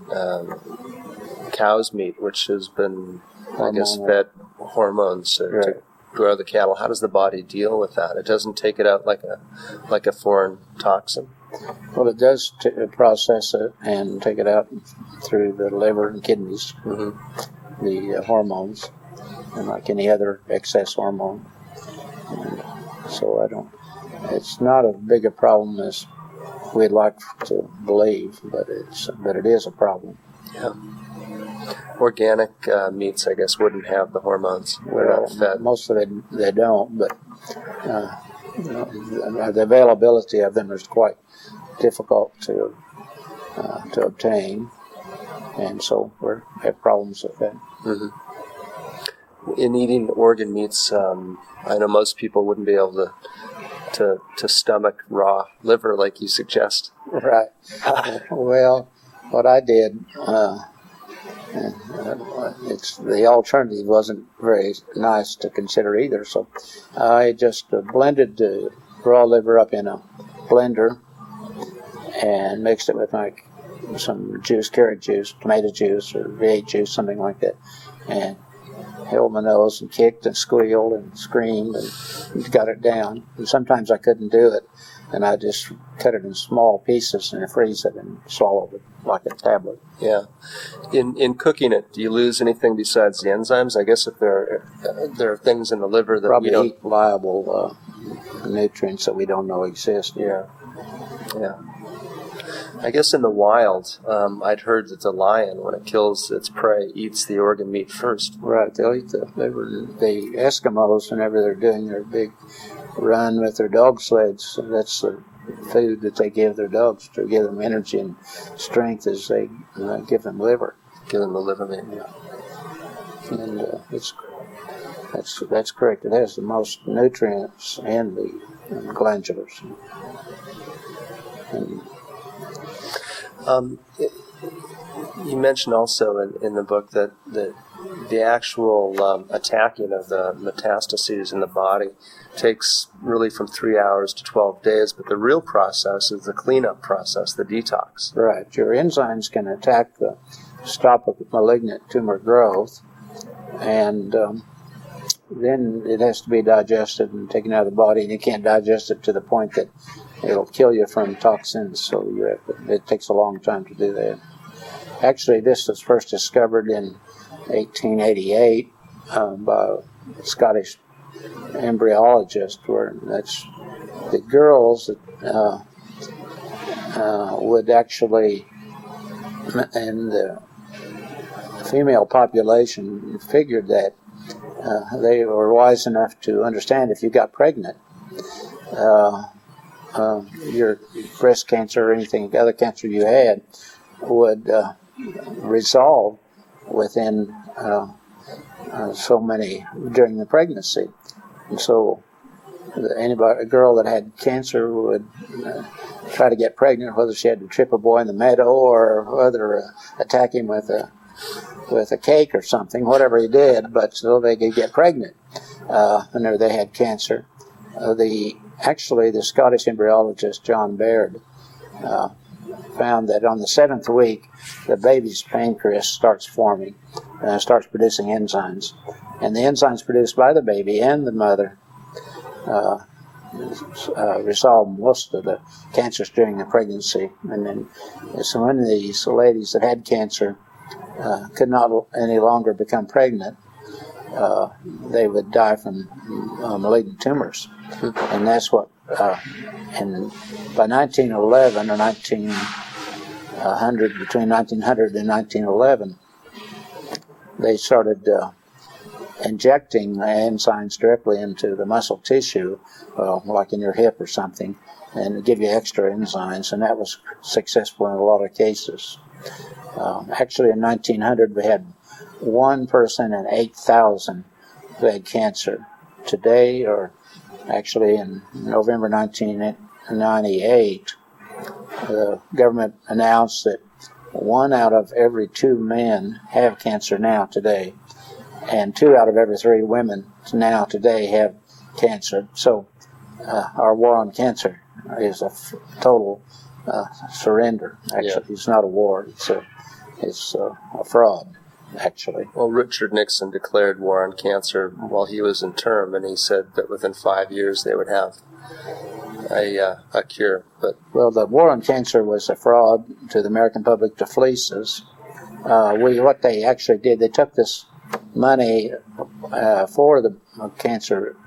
cow's meat, which has been, I guess, fed hormones to grow the cattle? How does the body deal with that? It doesn't take it out like a foreign toxin. Well, it does process it and take it out through the liver and kidneys, the hormones, and like any other excess hormone. And so it's not as big a problem as we'd like to believe, but it is a problem. Yeah. Organic meats, I guess, wouldn't have the hormones. They're not fed. Most of it they don't, but the availability of them is quite difficult to obtain, and so we have problems with that. Mm-hmm. In eating organ meats, I know most people wouldn't be able to stomach raw liver like you suggest. Right. Well, what I did, the alternative wasn't very nice to consider either. So I just blended the raw liver up in a blender and mixed it with some juice, carrot juice, tomato juice, or V8 juice, something like that, and held my nose and kicked and squealed and screamed and got it down. And sometimes I couldn't do it, and I just cut it in small pieces and freeze it and swallow it like a tablet. Yeah. In cooking it, do you lose anything besides the enzymes? I guess if there are things in the liver that probably we don't... eat viable nutrients that we don't know exist. Yeah. Yeah. I guess in the wild, I'd heard that the lion, when it kills its prey, eats the organ meat first. Right. They'll eat the Eskimos, whenever they're doing their big run with their dog sleds, that's the food that they give their dogs to give them energy and strength as they give them liver. Give them the liver meat. Yeah. And that's correct. It has the most nutrients and the glandulars. And you mentioned also in the book that the actual attacking of the metastases in the body takes really from 3 hours to 12 days, but the real process is the cleanup process, the detox. Right. Your enzymes can attack stop malignant tumor growth, and then it has to be digested and taken out of the body, and you can't digest it to the point that it'll kill you from toxins, so it takes a long time to do that. Actually, this was first discovered in 1888 by a Scottish embryologist, where that's the girls would actually, in the female population, figured that they were wise enough to understand if you got pregnant, your breast cancer or anything, other cancer you had, would resolve within so many during the pregnancy. And so a girl that had cancer would try to get pregnant, whether she had to trip a boy in the meadow or whether attack him with a cake or something, whatever he did, but so they could get pregnant whenever they had cancer. Actually, the Scottish embryologist John Baird found that on the 7th week, the baby's pancreas starts forming, starts producing enzymes. And the enzymes produced by the baby and the mother resolve most of the cancers during the pregnancy. And then, so when these ladies that had cancer could not any longer become pregnant, they would die from malignant tumors. And that's what, by 1911 or 1900, between 1900 and 1911, they started injecting enzymes directly into the muscle tissue, like in your hip or something, and give you extra enzymes, and that was successful in a lot of cases. Actually, in 1900, we had 1 person in 8,000 who had cancer. Today, or actually in November 1998, the government announced that 1 out of every 2 men have cancer now today, and 2 out of every 3 women now today have cancer. So our war on cancer is a total surrender. Actually, It's not a war. It's a fraud, actually. Well, Richard Nixon declared war on cancer while he was in term, and he said that within 5 years they would have a cure. But well, the war on cancer was a fraud to the American public to fleece us. What they actually did, they took this money for the cancer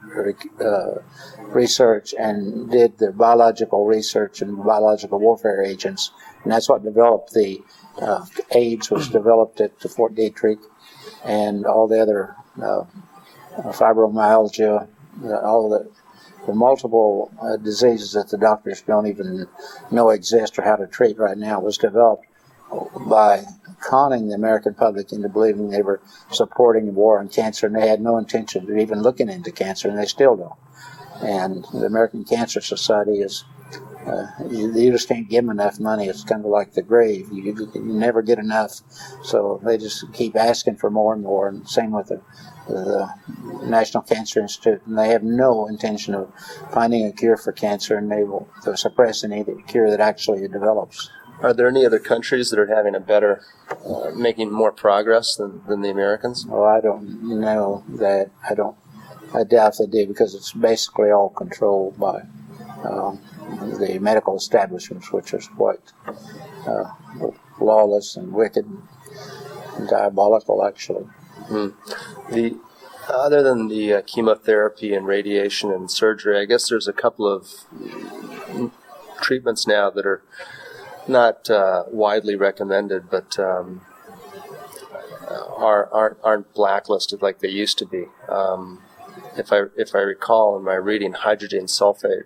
research and did the biological research and biological warfare agents, and that's what developed the AIDS was developed at the Fort Detrick, and all the other fibromyalgia, all the multiple diseases that the doctors don't even know exist or how to treat right now was developed by conning the American public into believing they were supporting the war on cancer, and they had no intention of even looking into cancer, and they still don't. And the American Cancer Society is, you just can't give them enough money. It's kind of like the grave. You never get enough, so they just keep asking for more and more, and same with the National Cancer Institute, and they have no intention of finding a cure for cancer, and they'll suppress any cure that actually develops. Are there any other countries that are having a better, making more progress than the Americans? Well, I don't know that. I doubt they do, because it's basically all controlled by the medical establishments, which is quite lawless and wicked and diabolical, actually. Other than the chemotherapy and radiation and surgery, I guess there's a couple of treatments now that are not widely recommended, but aren't blacklisted like they used to be. If I recall in my reading, hydrogen sulfate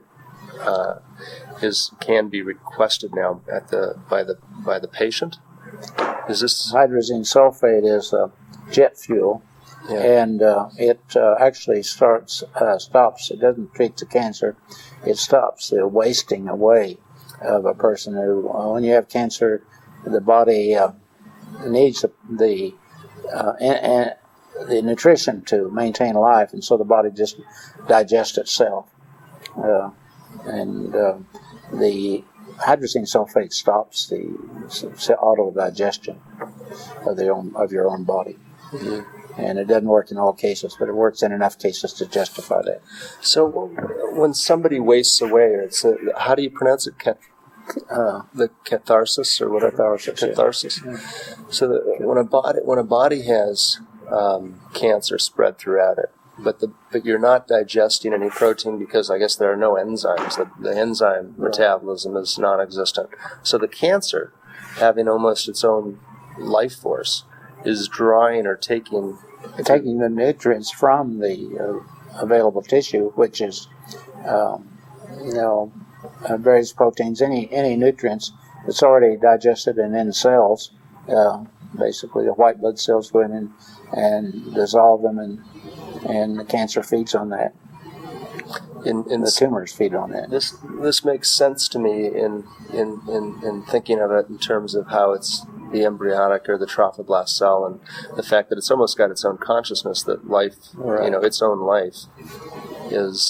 can be requested now by the patient. Is this hydrogen sulfate is jet fuel, and it actually stops. It doesn't treat the cancer. It stops the wasting away of a person who, when you have cancer, the body needs the nutrition to maintain life, and so the body just digests itself. The hydrogen sulfate stops the auto digestion of your own body. Mm-hmm. And it doesn't work in all cases, but it works in enough cases to justify that. So when somebody wastes away, how do you pronounce it? The catharsis or whatever. Catharsis. Yeah. So when a body has cancer spread throughout it, but you're not digesting any protein because I guess there are no enzymes. The enzyme metabolism is non-existent. So the cancer, having almost its own life force, is drawing or taking the nutrients from the available tissue, which is various proteins, any nutrients that's already digested and in cells. Basically, the white blood cells go in and dissolve them, and the cancer feeds on that. The tumors feed on that. This makes sense to me in thinking of it in terms of how it's the embryonic or the trophoblast cell, and the fact that it's almost got its own consciousness, that life, its own life, is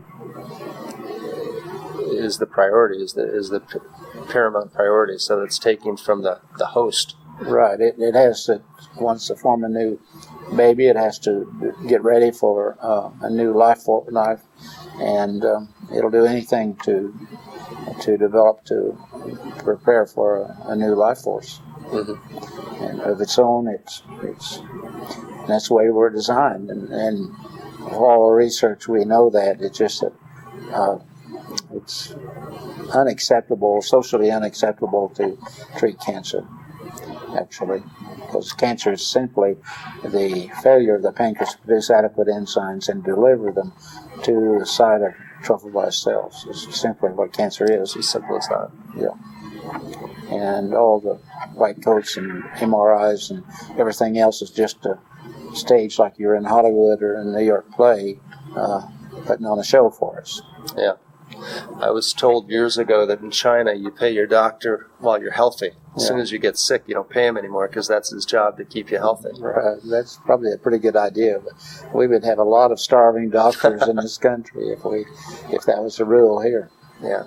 the priority, is the paramount priority. So it's taking from the host. Right. It has to, once to form a new baby, it has to get ready for a new life, and it'll do anything to develop, to prepare for a new life force. Mm-hmm. And of its own, that's the way we're designed. And all the research, we know that. It's just that it's unacceptable, socially unacceptable to treat cancer, actually, because cancer is simply the failure of the pancreas to produce adequate enzymes and deliver them to the site of trophoblast cells. It's simply what cancer is. As simple as that. Yeah. And all the white coats and MRIs and everything else is just a stage, like you're in Hollywood or in a New York play, putting on a show for us. Yeah. I was told years ago that in China you pay your doctor while you're healthy. As soon as you get sick, you don't pay him anymore, because that's his job, to keep you healthy. Right. That's probably a pretty good idea. But we would have a lot of starving doctors in this country if that was the rule here. Yeah.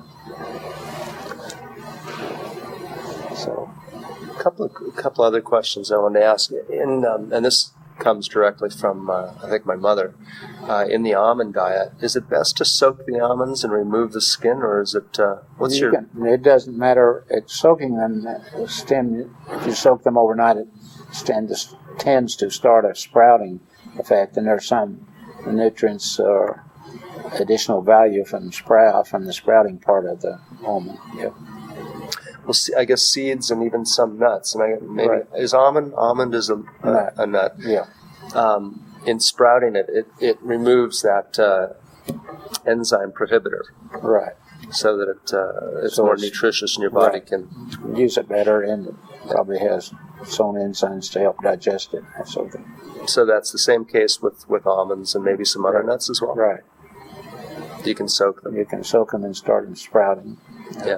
So, a couple other questions I wanted to ask, and this comes directly from I think my mother. In the almond diet, is it best to soak the almonds and remove the skin, or is it? It doesn't matter. It's soaking them. If you soak them overnight, it tends to start a sprouting effect, and there's some nutrients additional value from the sprouting part of the almond. Yep. Well, I guess seeds and even some nuts. And maybe Right. is almond is a nut. Yeah. In sprouting it removes that enzyme prohibitor, Right. so that it's So more it's- nutritious and your body right. can. Use it better, and it probably has its own enzymes to help digest it. That sort of thing. So that's the same case with almonds and maybe some other Right. nuts as well. Right. You can soak them. You can soak them and start them sprouting. Yeah.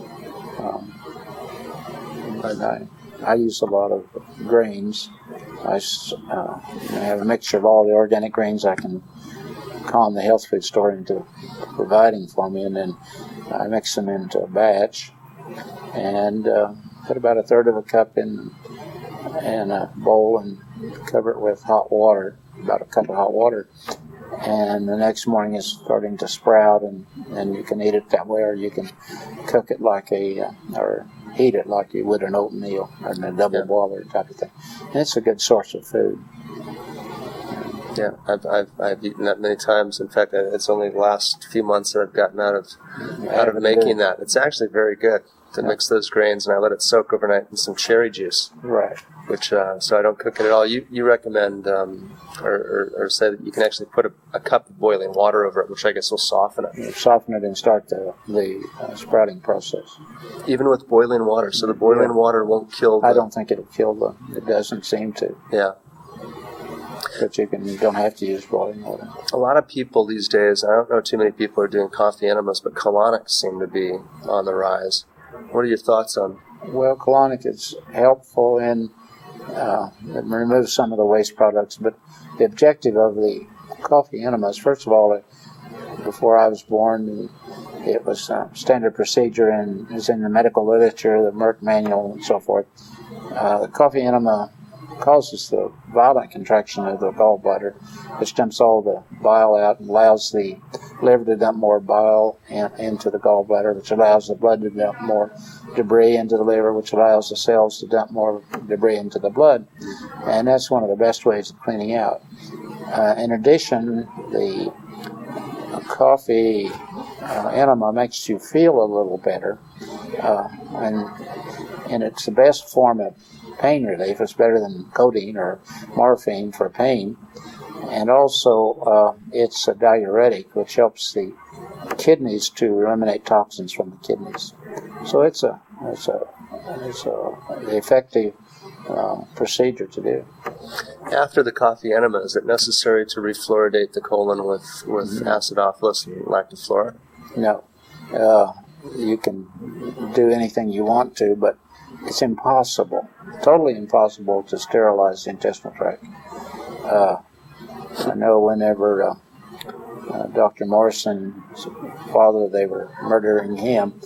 But I use a lot of grains. I have a mixture of all the organic grains I can calm the health food store into providing for me, and then I mix them into a batch and put about a third of a cup in a bowl and cover it with hot water, about a cup of hot water. And the next morning it's starting to sprout, and you can eat it that way, or you can cook it like or eat it like you would an oatmeal or in a double boiler type of thing. And it's a good source of food. Yeah, I've eaten that many times. In fact, it's only the last few months that I've gotten out of making that. It's actually very good to mix those grains, and I let it soak overnight in some cherry juice. Right. Which so I don't cook it at all. You recommend or say that you can actually put a cup of boiling water over it, which I guess will soften it. You soften it and start the sprouting process. Even with boiling water, so the boiling water won't kill. I don't think it'll kill them. It doesn't seem to. Yeah. But you don't have to use boiling water. A lot of people these days, I don't know too many people are doing coffee enemas, but colonics seem to be on the rise. What are your thoughts on? Well, colonic is helpful in it removes some of the waste products, but the objective of the coffee enemas, first of all, before I was born, it was standard procedure and is in the medical literature, the Merck manual, and so forth. The coffee enema causes the violent contraction of the gallbladder, which dumps all the bile out and allows the liver to dump more bile into the gallbladder, which allows the blood to dump more debris into the liver, which allows the cells to dump more debris into the blood. And that's one of the best ways of cleaning out. In addition, the coffee enema makes you feel a little better, and it's the best form of pain relief. It's better than codeine or morphine for pain. And also, it's a diuretic, which helps the kidneys to eliminate toxins from the kidneys. So it's an effective procedure to do. After the coffee enema, is it necessary to refluoridate the colon with acidophilus and lactofluoride? No. You can do anything you want to, but it's impossible, totally impossible to sterilize the intestinal tract. I know whenever Dr. Morrison's father, they were murdering him,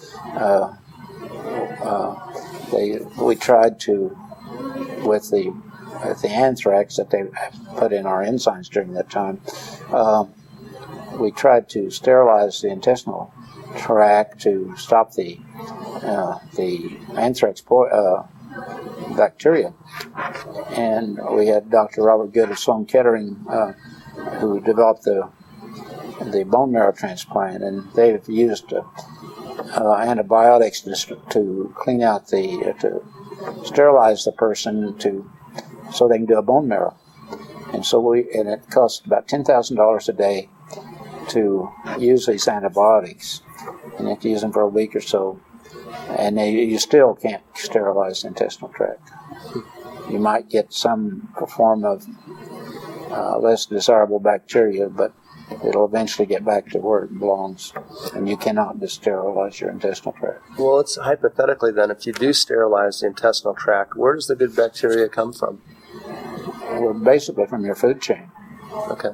we tried to, with the anthrax that they put in our enzymes during that time, we tried to sterilize the intestinal tract to stop the anthrax bacteria. And we had Dr. Robert Good of Sloan Kettering who developed the bone marrow transplant, and they've used antibiotics to clean out to sterilize the person so they can do a bone marrow. And so and it costs about $10,000 a day to use these antibiotics, and you have to use them for a week or so, and you still can't sterilize the intestinal tract. You might get some form of less desirable bacteria, but it'll eventually get back to where it belongs, and you cannot desterilize your intestinal tract. Well, it's hypothetically then, if you do sterilize the intestinal tract, where does the good bacteria come from? Well, basically from your food chain. Okay.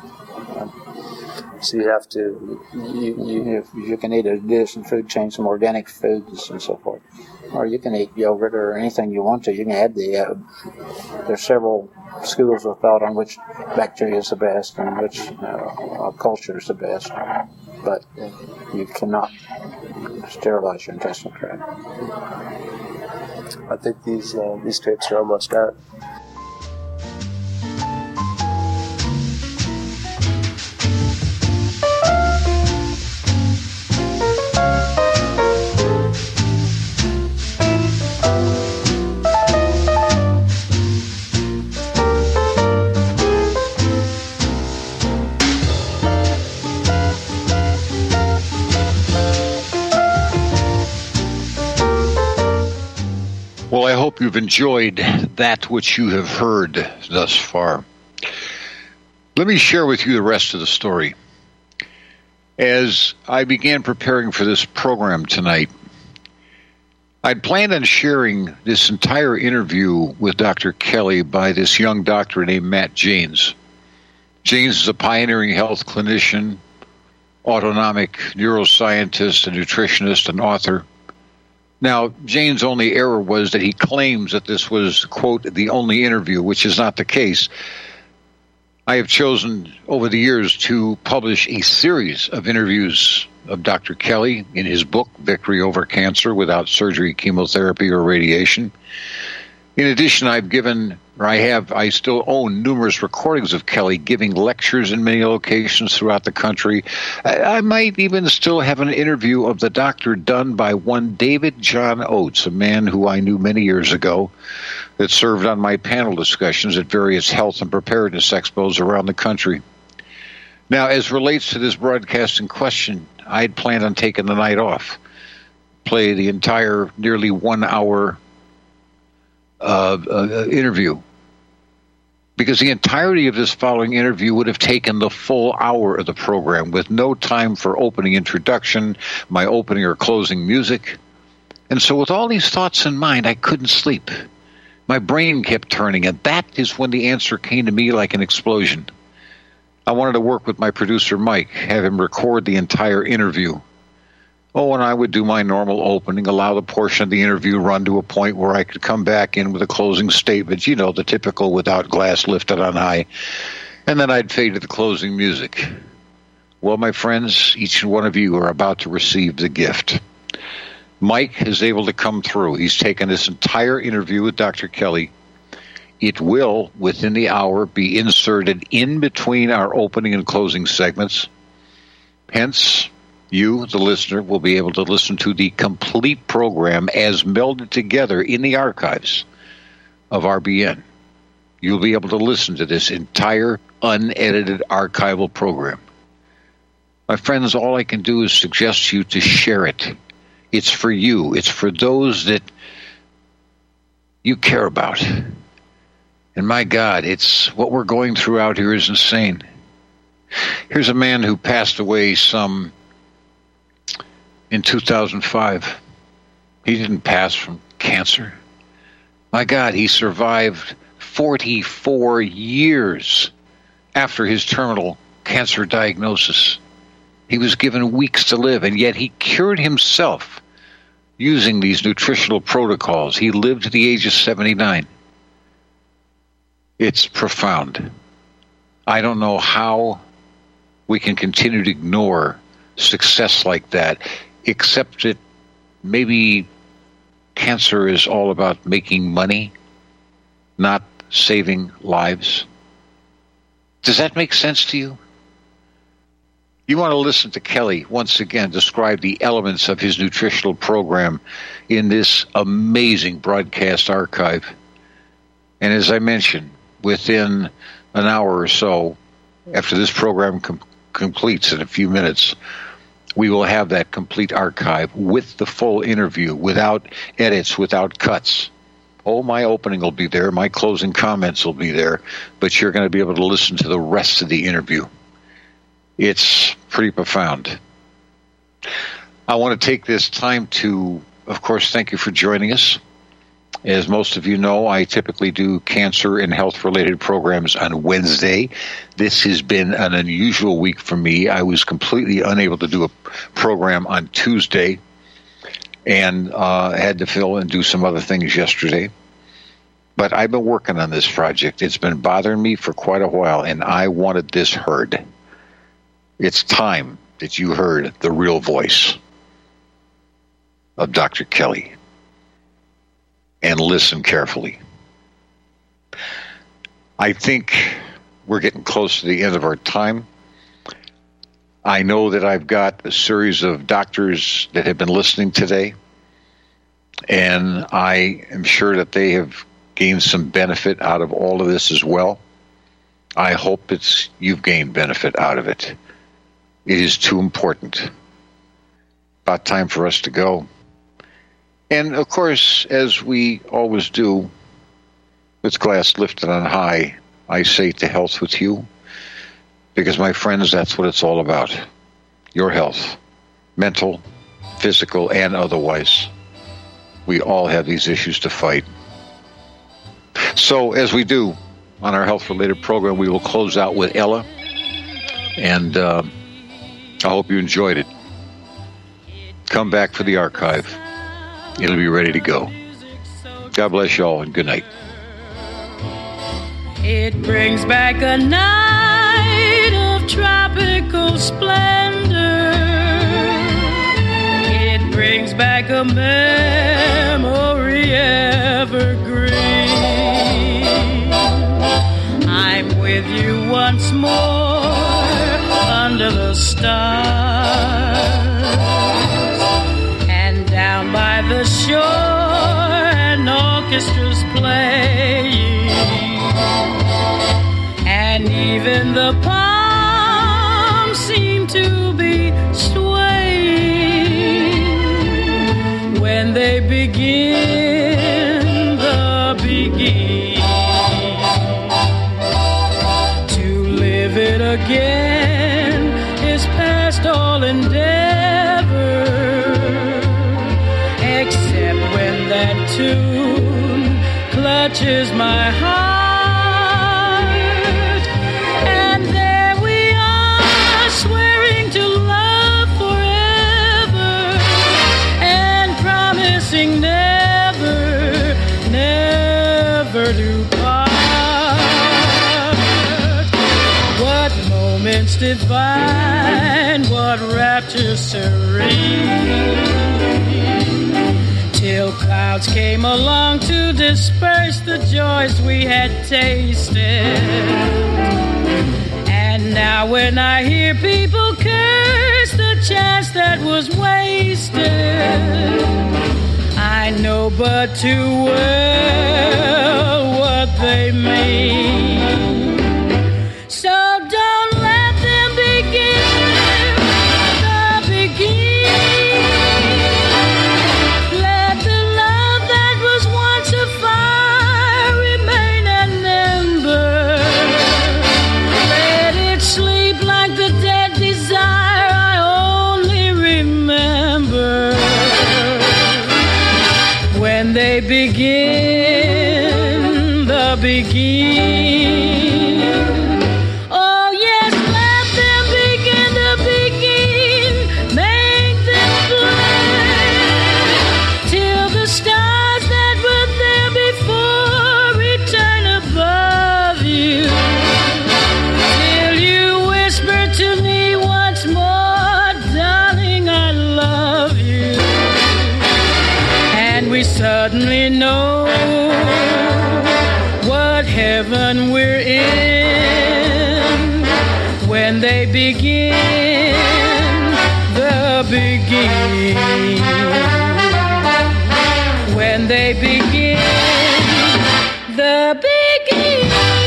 So you have to... You can eat a decent food chain, some organic foods and so forth. Or you can eat yogurt or anything you want to. You can add there's several schools of thought on which bacteria is the best and which culture is the best. But you cannot sterilize your intestinal tract. I think these tapes are almost out. you've enjoyed that which you have heard thus far. Let me share with you the rest of the story. As I began preparing for this program tonight, I'd planned on sharing this entire interview with Dr. Kelly by this young doctor named Matt Janes. Janes is a pioneering health clinician, autonomic neuroscientist, a nutritionist, and author. Now, Jane's only error was that he claims that this was, quote, the only interview, which is not the case. I have chosen over the years to publish a series of interviews of Dr. Kelly in his book, Victory Over Cancer Without Surgery, Chemotherapy, or Radiation. In addition, I still own numerous recordings of Kelly giving lectures in many locations throughout the country. I might even still have an interview of the doctor done by one David John Oates, a man who I knew many years ago that served on my panel discussions at various health and preparedness expos around the country. Now, as relates to this broadcast in question, I had planned on taking the night off, play the entire nearly 1 hour interview, because the entirety of this following interview would have taken the full hour of the program with no time for opening introduction, my opening or closing music. And so with all these thoughts in mind, I couldn't sleep. My brain kept turning, and that is when the answer came to me like an explosion. I wanted to work with my producer, Mike, have him record the entire interview. Oh, and I would do my normal opening, allow the portion of the interview run to a point where I could come back in with a closing statement, you know, the typical without glass lifted on high. And then I'd fade to the closing music. Well, my friends, each one of you are about to receive the gift. Mike is able to come through. He's taken this entire interview with Dr. Kelly. It will, within the hour, be inserted in between our opening and closing segments. Hence, you, the listener, will be able to listen to the complete program as melded together in the archives of RBN. You'll be able to listen to this entire unedited archival program. My friends, all I can do is suggest to you to share it. It's for you. It's for those that you care about. And my God, it's what we're going through out here is insane. Here's a man who passed away in 2005. He didn't pass from cancer. My God, he survived 44 years after his terminal cancer diagnosis. He was given weeks to live, and yet he cured himself using these nutritional protocols. He lived to the age of 79. It's profound. I don't know how we can continue to ignore success like that, except that maybe cancer is all about making money, not saving lives. Does that make sense to you? You want to listen to Kelly once again describe the elements of his nutritional program in this amazing broadcast archive. And as I mentioned, within an hour or so, after this program completes in a few minutes, we will have that complete archive with the full interview, without edits, without cuts. Oh, my opening will be there, my closing comments will be there, but you're going to be able to listen to the rest of the interview. It's pretty profound. I want to take this time to, of course, thank you for joining us. As most of you know, I typically do cancer and health-related programs on Wednesday. This has been an unusual week for me. I was completely unable to do a program on Tuesday and had to fill and do some other things yesterday. But I've been working on this project. It's been bothering me for quite a while, and I wanted this heard. It's time that you heard the real voice of Dr. Kelly. And listen carefully. I think we're getting close to the end of our time. I know that I've got a series of doctors that have been listening today, and I am sure that they have gained some benefit out of all of this as well. I hope you've gained benefit out of it. It is too important. About time for us to go. And, of course, as we always do, with glass lifted on high, I say to health with you, because, my friends, that's what it's all about. Your health, mental, physical, and otherwise. We all have these issues to fight. So, as we do on our health-related program, we will close out with Ella, and I hope you enjoyed it. Come back for the archive. It'll be ready to go. God bless you all, and good night. It brings back a night of tropical splendor. It brings back a memory evergreen. I'm with you once more under the stars. Down by the shore, an orchestra's playing, and even the palms seem to be swaying when they begin the beginning. To live it again is past all endeavor, except when that tune clutches my heart. And there we are, swearing to love forever and promising never, never to part. What moments divine, what rapture serene, till clouds came along to disperse the joys we had tasted. And now when I hear people curse the chance that was wasted, I know but too well what they mean. So don't let them begin the beginning. They begin the begin. Oh yes, let them begin the begin. Make them burn till the stars that were there before return above you. Till you whisper to me once more, darling, I love you. And we suddenly know what heaven we're in when they begin the begin. When they begin the begin.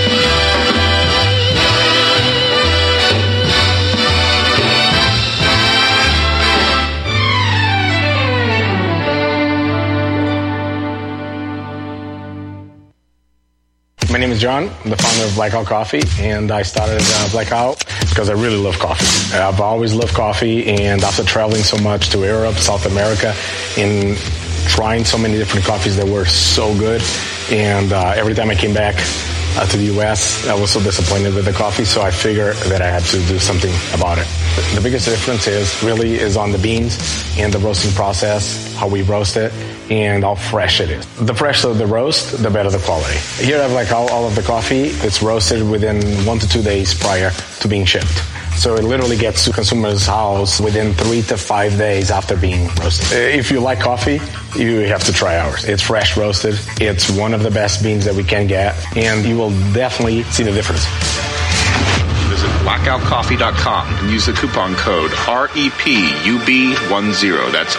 My name is John. I'm the founder of Blackout Coffee, and I started Blackout because I really love coffee. I've always loved coffee, and after traveling so much to Europe, South America, and trying so many different coffees that were so good, and every time I came back to the U.S., I was so disappointed with the coffee, so I figured that I had to do something about it. The biggest difference is on the beans and the roasting process, how we roast it, and how fresh it is. The fresher the roast, the better the quality. Here I have all of the coffee. It's roasted within 1 to 2 days prior to being shipped. So it literally gets to consumer's house within 3 to 5 days after being roasted. If you like coffee, you have to try ours. It's fresh roasted. It's one of the best beans that we can get, and you will definitely see the difference. Visit blackoutcoffee.com and use the coupon code REPUB10. That's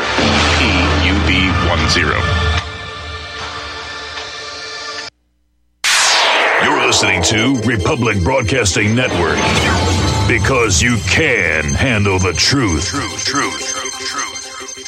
REPUB10. You're listening to Republic Broadcasting Network, because you can handle the truth.